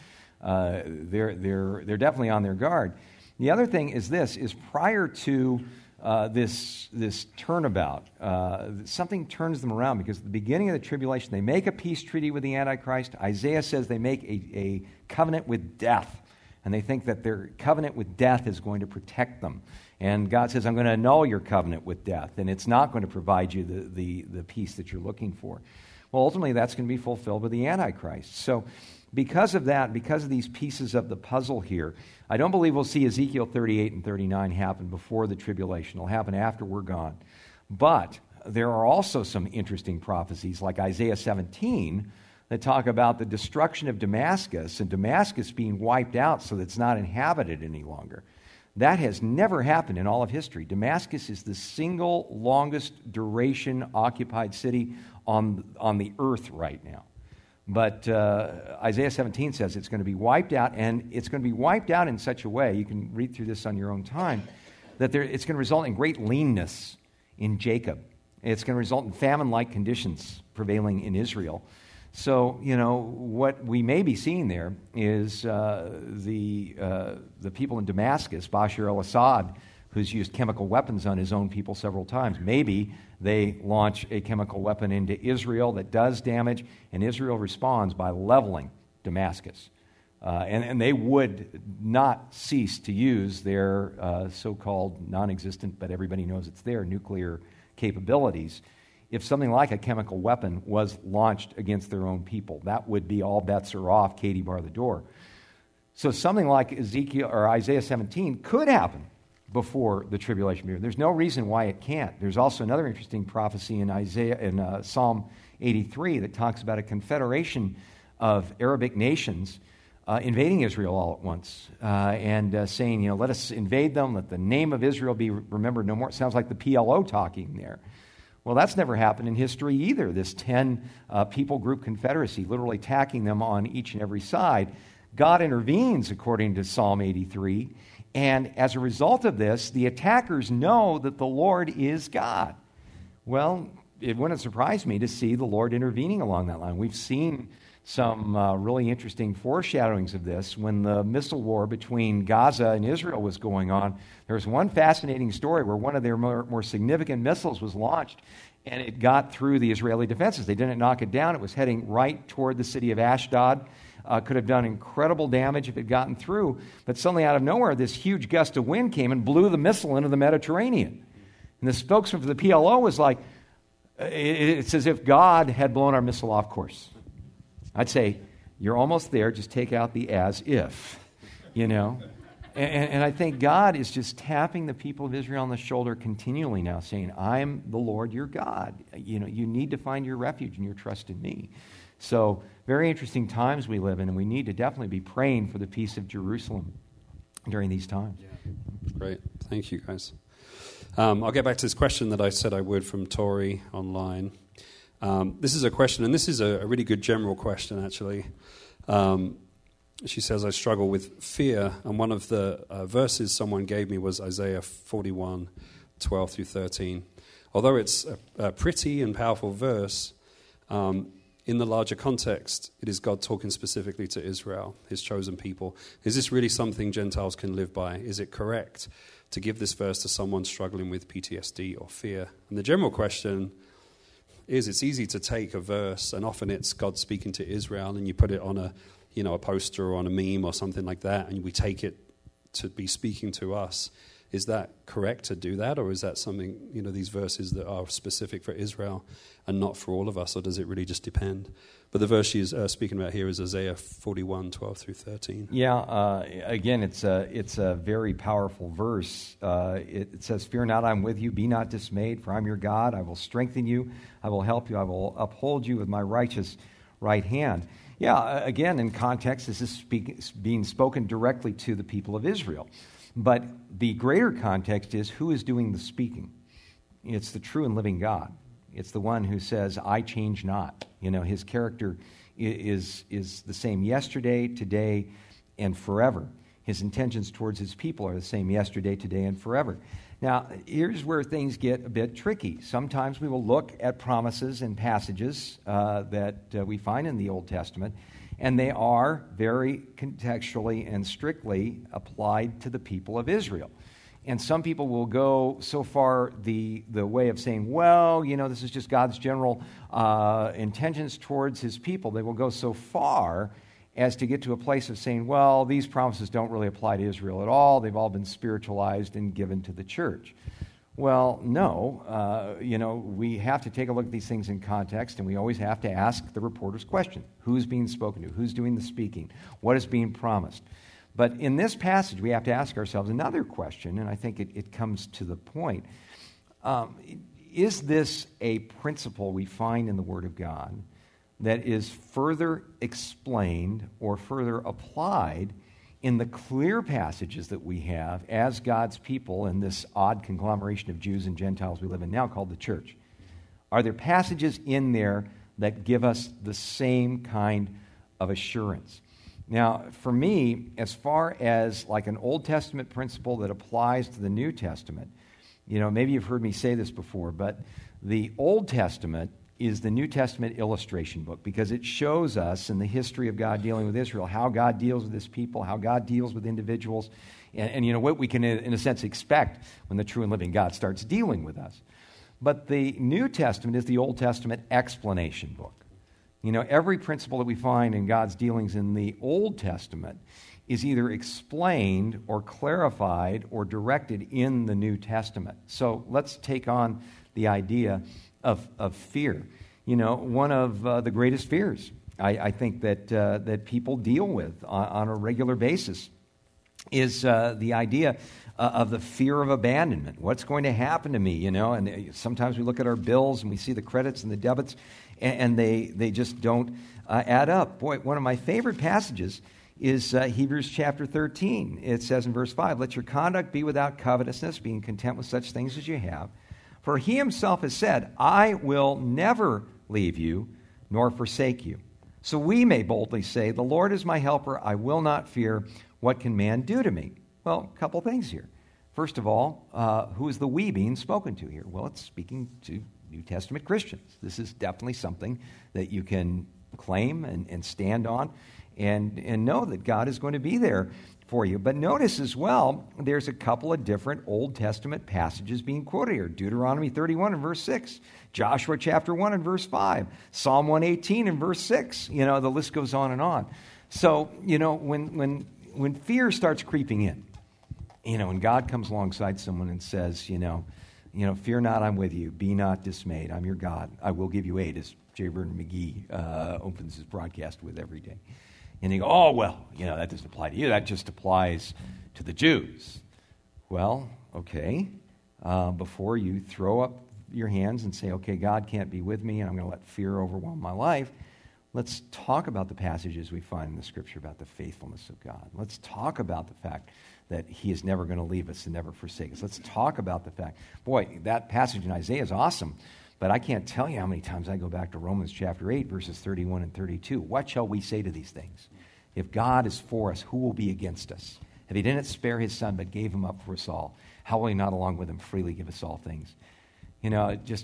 They're definitely on their guard. The other thing is prior to this turnabout, something turns them around, because at the beginning of the tribulation, they make a peace treaty with the Antichrist. Isaiah says they make a covenant with death, and they think that their covenant with death is going to protect them. And God says, I'm going to annul your covenant with death, and it's not going to provide you the peace that you're looking for. Well, ultimately, that's going to be fulfilled with the Antichrist. So because of that, because of these pieces of the puzzle here, I don't believe we'll see Ezekiel 38 and 39 happen before the tribulation. It'll happen after we're gone. But there are also some interesting prophecies, like Isaiah 17, that talk about the destruction of Damascus, and Damascus being wiped out so that it's not inhabited any longer. That has never happened in all of history. Damascus is the single longest duration occupied city on the earth right now. But Isaiah 17 says it's going to be wiped out, and it's going to be wiped out in such a way, you can read through this on your own time, that it's going to result in great leanness in Jacob. It's going to result in famine-like conditions prevailing in Israel. So, what we may be seeing there is the people in Damascus, Bashar al-Assad, who's used chemical weapons on his own people several times. Maybe they launch a chemical weapon into Israel that does damage, and Israel responds by leveling Damascus. And they would not cease to use their so-called non-existent, but everybody knows it's there, nuclear capabilities. If something like a chemical weapon was launched against their own people, that would be all bets are off, Katie bar the door. So something like Ezekiel or Isaiah 17 could happen before the tribulation period. There's no reason why it can't. There's also another interesting prophecy in Psalm 83 that talks about a confederation of Arabic nations invading Israel all at once and saying, let us invade them, let the name of Israel be remembered no more. It sounds like the PLO talking there. Well, that's never happened in history either, this 10 people group confederacy, literally attacking them on each and every side. God intervenes, according to Psalm 83, and as a result of this, the attackers know that the Lord is God. Well, it wouldn't surprise me to see the Lord intervening along that line. We've seen some really interesting foreshadowings of this. When the missile war between Gaza and Israel was going on, there was one fascinating story where one of their more significant missiles was launched, and it got through the Israeli defenses. They didn't knock it down. It was heading right toward the city of Ashdod. Could have done incredible damage if it had gotten through, but suddenly out of nowhere, this huge gust of wind came and blew the missile into the Mediterranean. And the spokesman for the PLO was like, it's as if God had blown our missile off course. I'd say, you're almost there, just take out the as if, And I think God is just tapping the people of Israel on the shoulder continually now, saying, I'm the Lord your God. You need to find your refuge and your trust in me. So, very interesting times we live in, and we need to definitely be praying for the peace of Jerusalem during these times. Yeah. Great. Thank you, guys. I'll get back to this question that I said I would from Tori online. This is a question, and this is a really good general question, actually. She says, I struggle with fear, and one of the verses someone gave me was Isaiah 41, 12 through 13. Although it's a pretty and powerful verse, in the larger context, it is God talking specifically to Israel, his chosen people. Is this really something Gentiles can live by? Is it correct to give this verse to someone struggling with PTSD or fear? And the general question is, it's easy to take a verse, and often it's God speaking to Israel, and you put it on a poster or on a meme or something like that, and we take it to be speaking to us. Is that correct to do that, or is that something, these verses that are specific for Israel and not for all of us, or does it really just depend? But the verse she's speaking about here is Isaiah 41, 12 through 13. Yeah, again, it's a very powerful verse. It says, fear not, I'm with you. Be not dismayed, for I'm your God. I will strengthen you. I will help you. I will uphold you with my righteous right hand. Yeah, again, in context, this is being spoken directly to the people of Israel. But the greater context is who is doing the speaking. It's the true and living God. It's the one who says, I change not. His character is the same yesterday, today, and forever. His intentions towards his people are the same yesterday, today, and forever. Now, here's where things get a bit tricky. Sometimes we will look at promises and passages that we find in the Old Testament, and they are very contextually and strictly applied to the people of Israel. And some people will go so far the way of saying, well, this is just God's general intentions towards his people. They will go so far as to get to a place of saying, well, these promises don't really apply to Israel at all. They've all been spiritualized and given to the church. Well, no. We have to take a look at these things in context, and we always have to ask the reporter's question. Who's being spoken to? Who's doing the speaking? What is being promised? But in this passage, we have to ask ourselves another question, and I think it comes to the point. Is this a principle we find in the Word of God that is further explained or further applied in the clear passages that we have as God's people in this odd conglomeration of Jews and Gentiles we live in now called the church? Are there passages in there that give us the same kind of assurance? Now, for me, as far as like an Old Testament principle that applies to the New Testament, maybe you've heard me say this before, but the Old Testament is the New Testament illustration book because it shows us in the history of God dealing with Israel how God deals with his people, how God deals with individuals, and you know what we can, in a sense, expect when the true and living God starts dealing with us. But the New Testament is the Old Testament explanation book. You know, every principle that we find in God's dealings in the Old Testament is either explained or clarified or directed in the New Testament. So let's take on the idea of fear. You know, one of the greatest fears I think that people deal with on a regular basis is the idea of the fear of abandonment. What's going to happen to me, you know? And sometimes we look at our bills and we see the credits and the debits, and they just don't add up. Boy, one of my favorite passages is Hebrews chapter 13. It says in verse 5, "Let your conduct be without covetousness, being content with such things as you have. For he himself has said, I will never leave you nor forsake you. So we may boldly say, the Lord is my helper. I will not fear. What can man do to me?" Well, a couple things here. First of all, who is the we being spoken to here? Well, it's speaking to New Testament Christians. This is definitely something that you can claim and stand on and know that God is going to be there for you. But notice as well, there's a couple of different Old Testament passages being quoted here. Deuteronomy 31 and verse 6, Joshua chapter 1 and verse 5, Psalm 118 and verse 6. You know, the list goes on and on. So, you know, when fear starts creeping in, you know, when God comes alongside someone and says, you know, fear not, I'm with you. Be not dismayed. I'm your God. I will give you aid, as J. Vernon McGee opens his broadcast with every day. And they go, oh, well, you know, that doesn't apply to you. That just applies to the Jews. Well, okay. Before you throw up your hands and say, okay, God can't be with me and I'm going to let fear overwhelm my life, let's talk about the passages we find in the Scripture about the faithfulness of God. Let's talk about the fact that he is never going to leave us and never forsake us. Let's talk about the fact, boy, that passage in Isaiah is awesome, but I can't tell you how many times I go back to Romans chapter 8, verses 31 and 32. What shall we say to these things? If God is for us, who will be against us? If he didn't spare his son but gave him up for us all, how will he not along with him freely give us all things? You know, just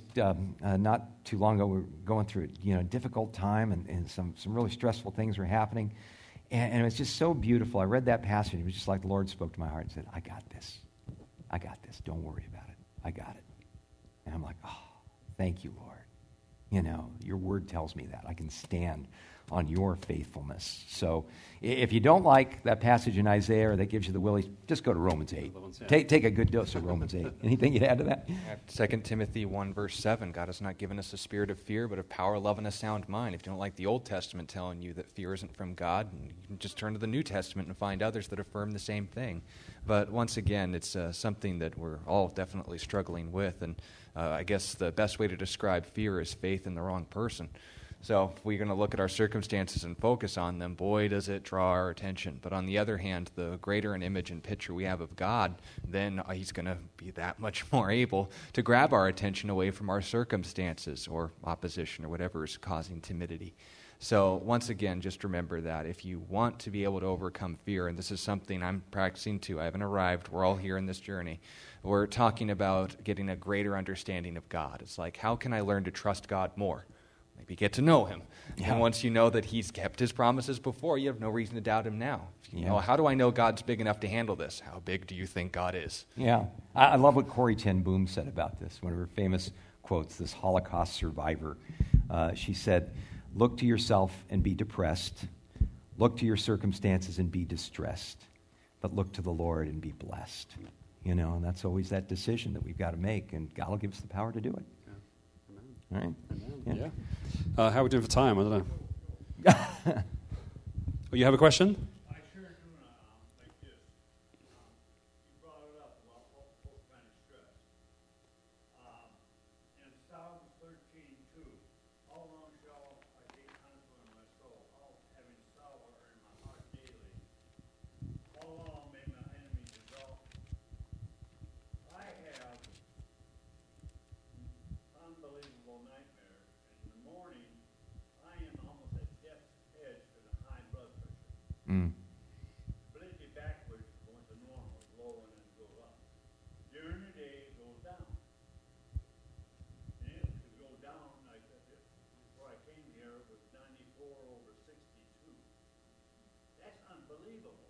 not too long ago, we were going through a difficult time, and some really stressful things were happening. And it was just so beautiful. I read that passage. It was just like the Lord spoke to my heart and said, I got this. I got this. Don't worry about it. I got it. And I'm like, oh, thank you, Lord. You know, your word tells me that. I can stand on your faithfulness. So if you don't like that passage in Isaiah or that gives you the willies, just go to Romans 8. Take a good dose of Romans 8. Anything you'd add to that? 2 Timothy 1, verse 7, God has not given us a spirit of fear, but of power, love, and a sound mind. If you don't like the Old Testament telling you that fear isn't from God, you can just turn to the New Testament and find others that affirm the same thing. But once again, it's something that we're all definitely struggling with, and I guess the best way to describe fear is faith in the wrong person. So if we're going to look at our circumstances and focus on them, boy, does it draw our attention. But on the other hand, the greater an image and picture we have of God, then he's going to be that much more able to grab our attention away from our circumstances or opposition or whatever is causing timidity. So once again, just remember that if you want to be able to overcome fear, and this is something I'm practicing too, I haven't arrived, we're all here in this journey, we're talking about getting a greater understanding of God. It's like, how can I learn to trust God more? Maybe get to know him. Yeah. And once you know that he's kept his promises before, you have no reason to doubt him now. You know, how do I know God's big enough to handle this? How big do you think God is? Yeah. I love what Corrie ten Boom said about this. One of her famous quotes, this Holocaust survivor. She said, look to yourself and be depressed. Look to your circumstances and be distressed. But look to the Lord and be blessed. You know, and that's always that decision that we've got to make, and God will give us the power to do it. All right. Yeah. How are we doing for time? I don't know. Oh, you have a question? I sure do like this. You brought it up about post-traumatic stress. In Psalm 13:2, how long shall I take counsel in my soul, having sorrow in my heart daily? How long may my enemies exalt? I have unbelievable nightmares. In the morning, I am almost at death's edge with a high blood pressure. unbelievable.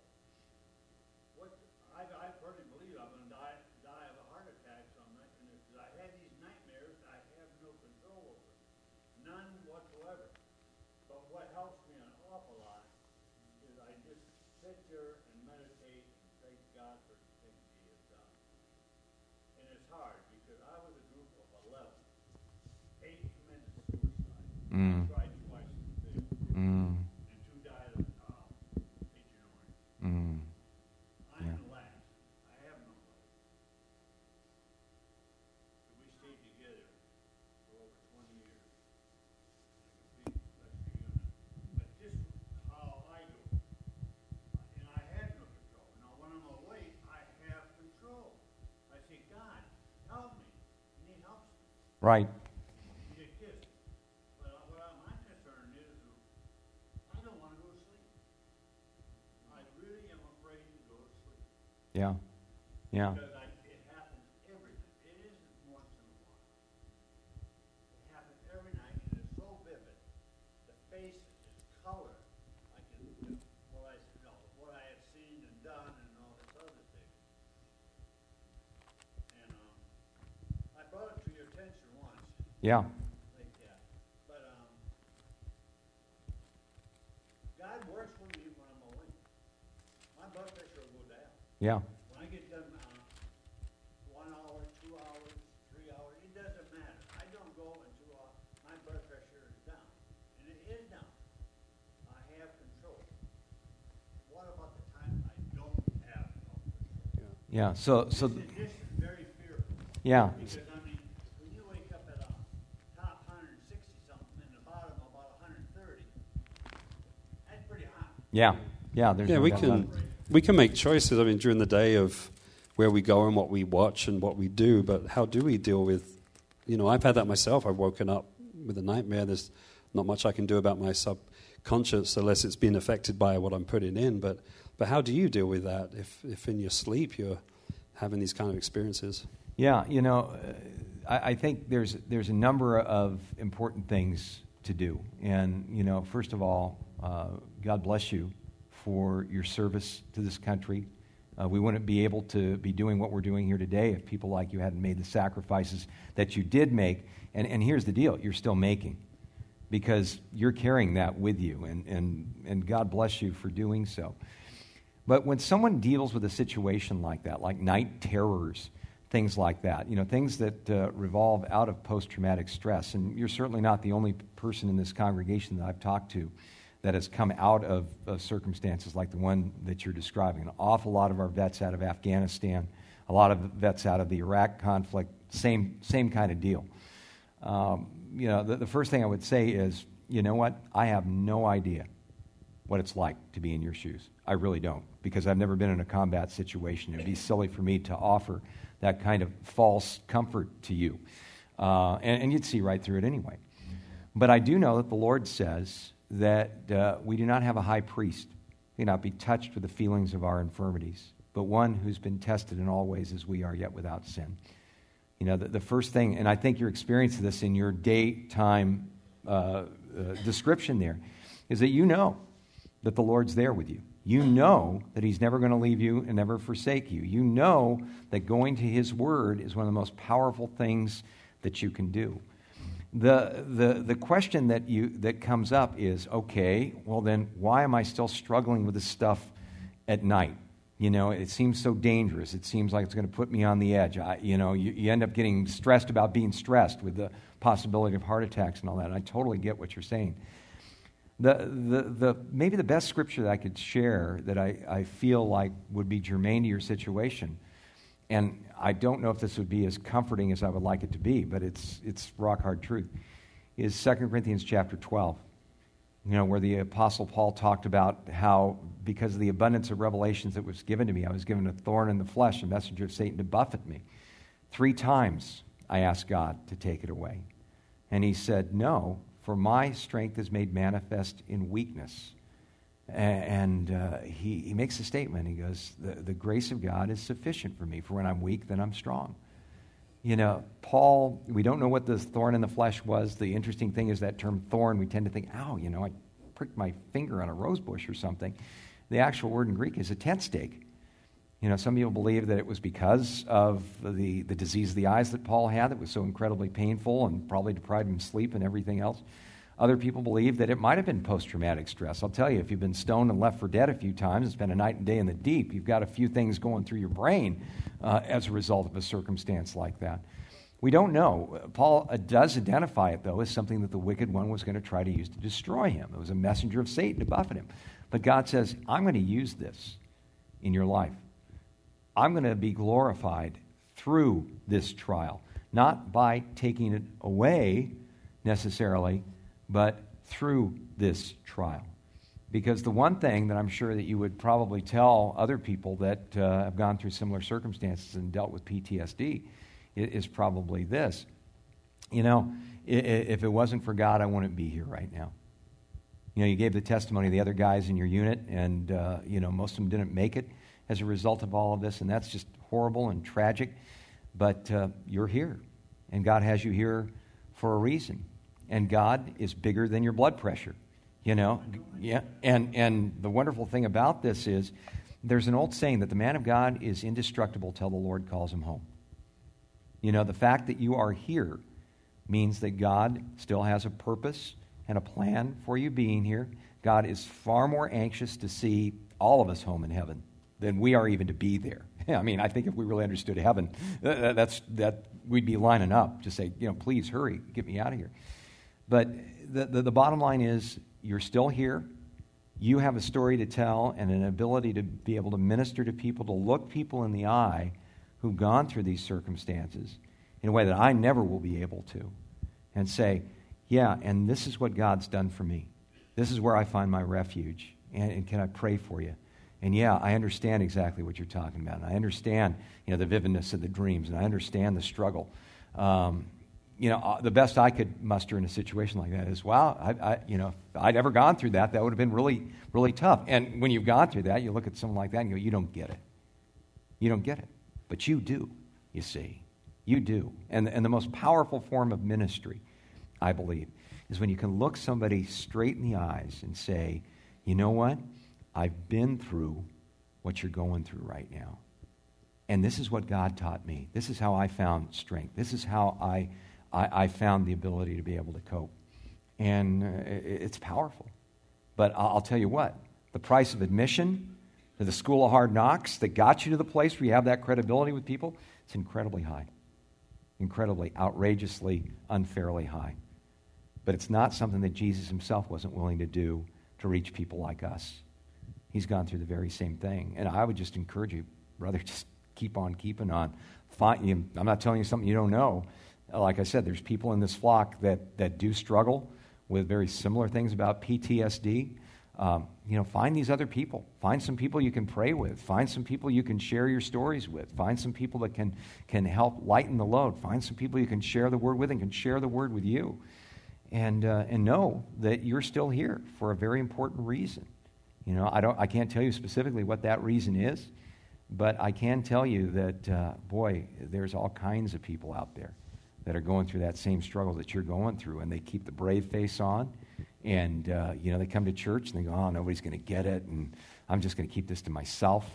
I personally believe I'm going to die of a heart attack some night, and because I had these nightmares, I have no control over them, none whatsoever. But what helps me an awful lot is I just sit there and meditate and thank God for the things He has done. And it's hard because I was a group of 11. 8 committed suicide. I tried twice and failed. And 2 died of Agent Orange. I'm the last. I have nobody. We stayed together for over 20 years. A complete rescue unit. But this is how I do it. And I had no control. Now when I'm awake, I have control. I say, God, help me. And He helps me. Right. He gives. But my concern is I don't want to go to sleep. I really am afraid to go to sleep. Yeah. Yeah. Because it happens every night. It isn't once in a while. It happens every night, and it's so vivid. The faces, its color, I can what I have seen and done, and all this other thing. And I brought it to your attention once, Yeah. like that. But God works with me when I'm awake. My blood pressure will go down. Yeah. When I get done 1 hour, 2 hours, 3 hours, it doesn't matter. I don't go until my blood pressure is down. And it is down. I have control. What about the time I don't have no control? Yeah. So This is very fearful. yeah. Because, when you wake up at a top 160-something and the bottom about 130, that's pretty high. Yeah. Yeah. There's Yeah, no we doubt about can it. we can make choices. I mean, during the day of where we go and what we watch and what we do. But how do we deal with? I've had that myself. I've woken up with a nightmare. There's not much I can do about my subconscious unless it's been affected by what I'm putting in. But how do you deal with that if in your sleep you're having these kind of experiences? Yeah, I think there's a number of important things to do. And, first of all, God bless you for your service to this country. We wouldn't be able to be doing what we're doing here today if people like you hadn't made the sacrifices that you did make. And here's the deal, you're still making, because you're carrying that with you, and God bless you for doing so. But when someone deals with a situation like that, like night terrors, things like that, things that revolve out of post-traumatic stress, and you're certainly not the only person in this congregation that I've talked to that has come out of circumstances like the one that you're describing. An awful lot of our vets out of Afghanistan, a lot of vets out of the Iraq conflict, same kind of deal. The first thing I would say is, you know what? I have no idea what it's like to be in your shoes. I really don't, because I've never been in a combat situation. It would be silly for me to offer that kind of false comfort to you. And you'd see right through it anyway. But I do know that the Lord says that we do not have a high priest who cannot be touched with the feelings of our infirmities, but one who's been tested in all ways as we are, yet without sin. The first thing, and I think you're experiencing this in your daytime description there, is that you know that the Lord's there with you. You know that He's never going to leave you and never forsake you. You know that going to His Word is one of the most powerful things that you can do. The question that comes up is, okay, well then, why am I still struggling with this stuff at night? It seems so dangerous. It seems like it's going to put me on the edge. You end up getting stressed about being stressed with the possibility of heart attacks and all that. And I totally get what you're saying. Maybe the best scripture that I could share that I feel like would be germane to your situation, and I don't know if this would be as comforting as I would like it to be, but it's rock hard truth, is 2 Corinthians chapter 12. Where the Apostle Paul talked about how, because of the abundance of revelations that was given to me, I was given a thorn in the flesh, a messenger of Satan to buffet me. 3 times I asked God to take it away. And He said, no, for my strength is made manifest in weakness. And he makes a statement. He goes, the grace of God is sufficient for me, for when I'm weak, then I'm strong. Paul, we don't know what this thorn in the flesh was. The interesting thing is that term thorn, we tend to think, ow, I pricked my finger on a rose bush or something. The actual word in Greek is a tent stake. You know, some people believe that it was because of the disease of the eyes that Paul had that was so incredibly painful and probably deprived him of sleep and everything else. Other people believe that it might have been post-traumatic stress. I'll tell you, if you've been stoned and left for dead a few times and spent a night and day in the deep, you've got a few things going through your brain as a result of a circumstance like that. We don't know. Paul does identify it, though, as something that the wicked one was going to try to use to destroy him. It was a messenger of Satan to buffet him. But God says, I'm going to use this in your life. I'm going to be glorified through this trial, not by taking it away necessarily, but through this trial. Because the one thing that I'm sure that you would probably tell other people that have gone through similar circumstances and dealt with PTSD is probably this. You know, if it wasn't for God, I wouldn't be here right now. You know, you gave the testimony of the other guys in your unit, and, you know, most of them didn't make it as a result of all of this, and that's just horrible and tragic. But you're here, and God has you here for a reason. And God is bigger than your blood pressure, you know. Yeah. And the wonderful thing about this is there's an old saying that the man of God is indestructible till the Lord calls him home. You know, the fact that you are here means that God still has a purpose and a plan for you being here. God is far more anxious to see all of us home in heaven than we are even to be there. I mean, I think if we really understood heaven, that we'd be lining up to say, you know, please hurry, get me out of here. But the bottom line is you're still here. You have a story to tell and an ability to be able to minister to people, to look people in the eye who've gone through these circumstances in a way that I never will be able to, and say, yeah, and this is what God's done for me. This is where I find my refuge, and can I pray for you? And yeah, I understand exactly what you're talking about. And I understand, you know, the vividness of the dreams, and I understand the struggle. You know, the best I could muster in a situation like that is, wow, you know, if I'd ever gone through that, that would have been really, really tough. And when you've gone through that, you look at someone like that and you go, you don't get it. You don't get it. But you do, you see. You do. And the most powerful form of ministry, I believe, is when you can look somebody straight in the eyes and say, you know what? I've been through what you're going through right now. And this is what God taught me. This is how I found strength. This is how I found the ability to be able to cope. And it's powerful. But I'll tell you what, the price of admission to the school of hard knocks that got you to the place where you have that credibility with people, it's incredibly high. Incredibly, outrageously, unfairly high. But it's not something that Jesus himself wasn't willing to do to reach people like us. He's gone through the very same thing. And I would just encourage you, brother, just keep on keeping on. I'm not telling you something you don't know. Like I said, there's people in this flock that do struggle with very similar things about PTSD. You know, find these other people. Find some people you can pray with. Find some people you can share your stories with. Find some people that can help lighten the load. Find some people you can share the word with and can share the word with you. And know that you're still here for a very important reason. You know, I can't tell you specifically what that reason is, but I can tell you that, boy, there's all kinds of people out there that are going through that same struggle that you're going through, and they keep the brave face on, and, you know, they come to church and they go, oh, nobody's going to get it, and I'm just going to keep this to myself.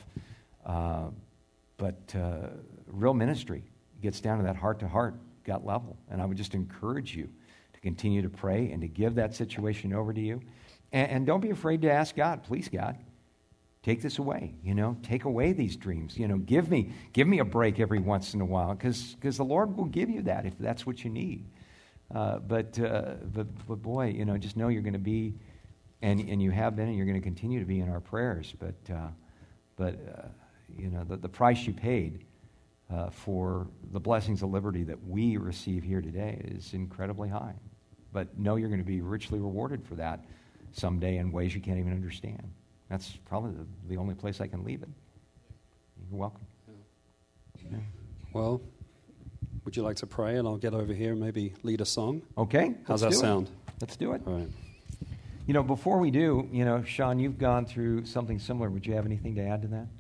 But real ministry gets down to that heart-to-heart, gut level, and I would just encourage you to continue to pray and to give that situation over to you. And don't be afraid to ask God, please, God, take this away. You know, take away these dreams. You know, give me a break every once in a while, because the Lord will give you that if that's what you need. But boy, you know, just know you're going to be, and you have been, and you're going to continue to be in our prayers. But you know, the price you paid for the blessings of liberty that we receive here today is incredibly high. But know you're going to be richly rewarded for that someday in ways you can't even understand. That's probably the only place I can leave it. You're welcome. Yeah. Well, would you like to pray, and I'll get over here and maybe lead a song? Okay. How's that sound? Let's do it. All right. You know, before we do, you know, Sean, you've gone through something similar. Would you have anything to add to that?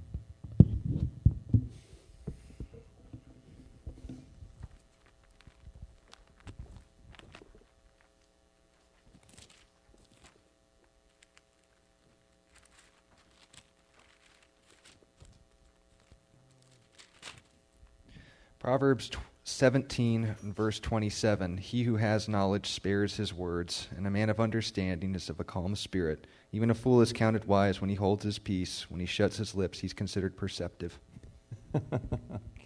Proverbs 17, and verse 27, he who has knowledge spares his words, and a man of understanding is of a calm spirit. Even a fool is counted wise when he holds his peace. When he shuts his lips, he's considered perceptive. Okay.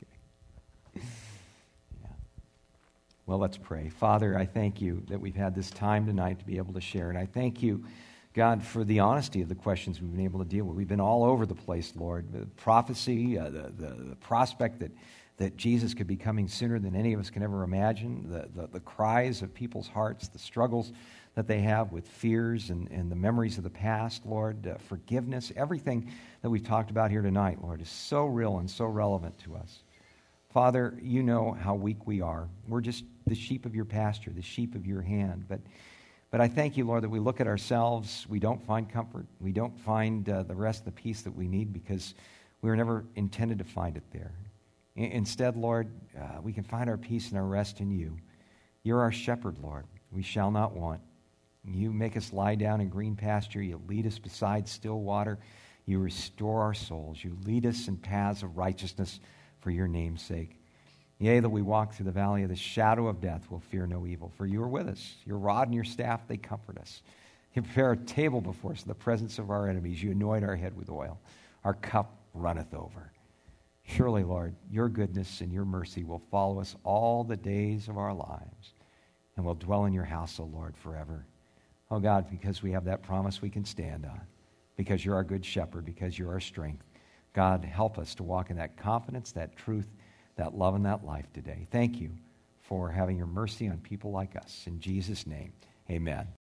Yeah. Well, let's pray. Father, I thank you that we've had this time tonight to be able to share. And I thank you, God, for the honesty of the questions we've been able to deal with. We've been all over the place, Lord. The prophecy, the prospect that Jesus could be coming sooner than any of us can ever imagine, the cries of people's hearts, the struggles that they have with fears and the memories of the past, Lord, forgiveness, everything that we've talked about here tonight, Lord, is so real and so relevant to us. Father, you know how weak we are. We're just the sheep of your pasture, the sheep of your hand. But I thank you, Lord, that we look at ourselves, we don't find comfort, we don't find the rest of the peace that we need because we were never intended to find it there. Instead, Lord, we can find our peace and our rest in you. You're our shepherd, Lord. We shall not want. You make us lie down in green pasture. You lead us beside still water. You restore our souls. You lead us in paths of righteousness for your name's sake. Yea, though we walk through the valley of the shadow of death, we'll fear no evil, for you are with us. Your rod and your staff, they comfort us. You prepare a table before us in the presence of our enemies. You anoint our head with oil. Our cup runneth over. Surely, Lord, your goodness and your mercy will follow us all the days of our lives, and we'll dwell in your house, O Lord, forever. Oh, God, because we have that promise we can stand on, because you're our good shepherd, because you're our strength. God, help us to walk in that confidence, that truth, that love, and that life today. Thank you for having your mercy on people like us. In Jesus' name, amen.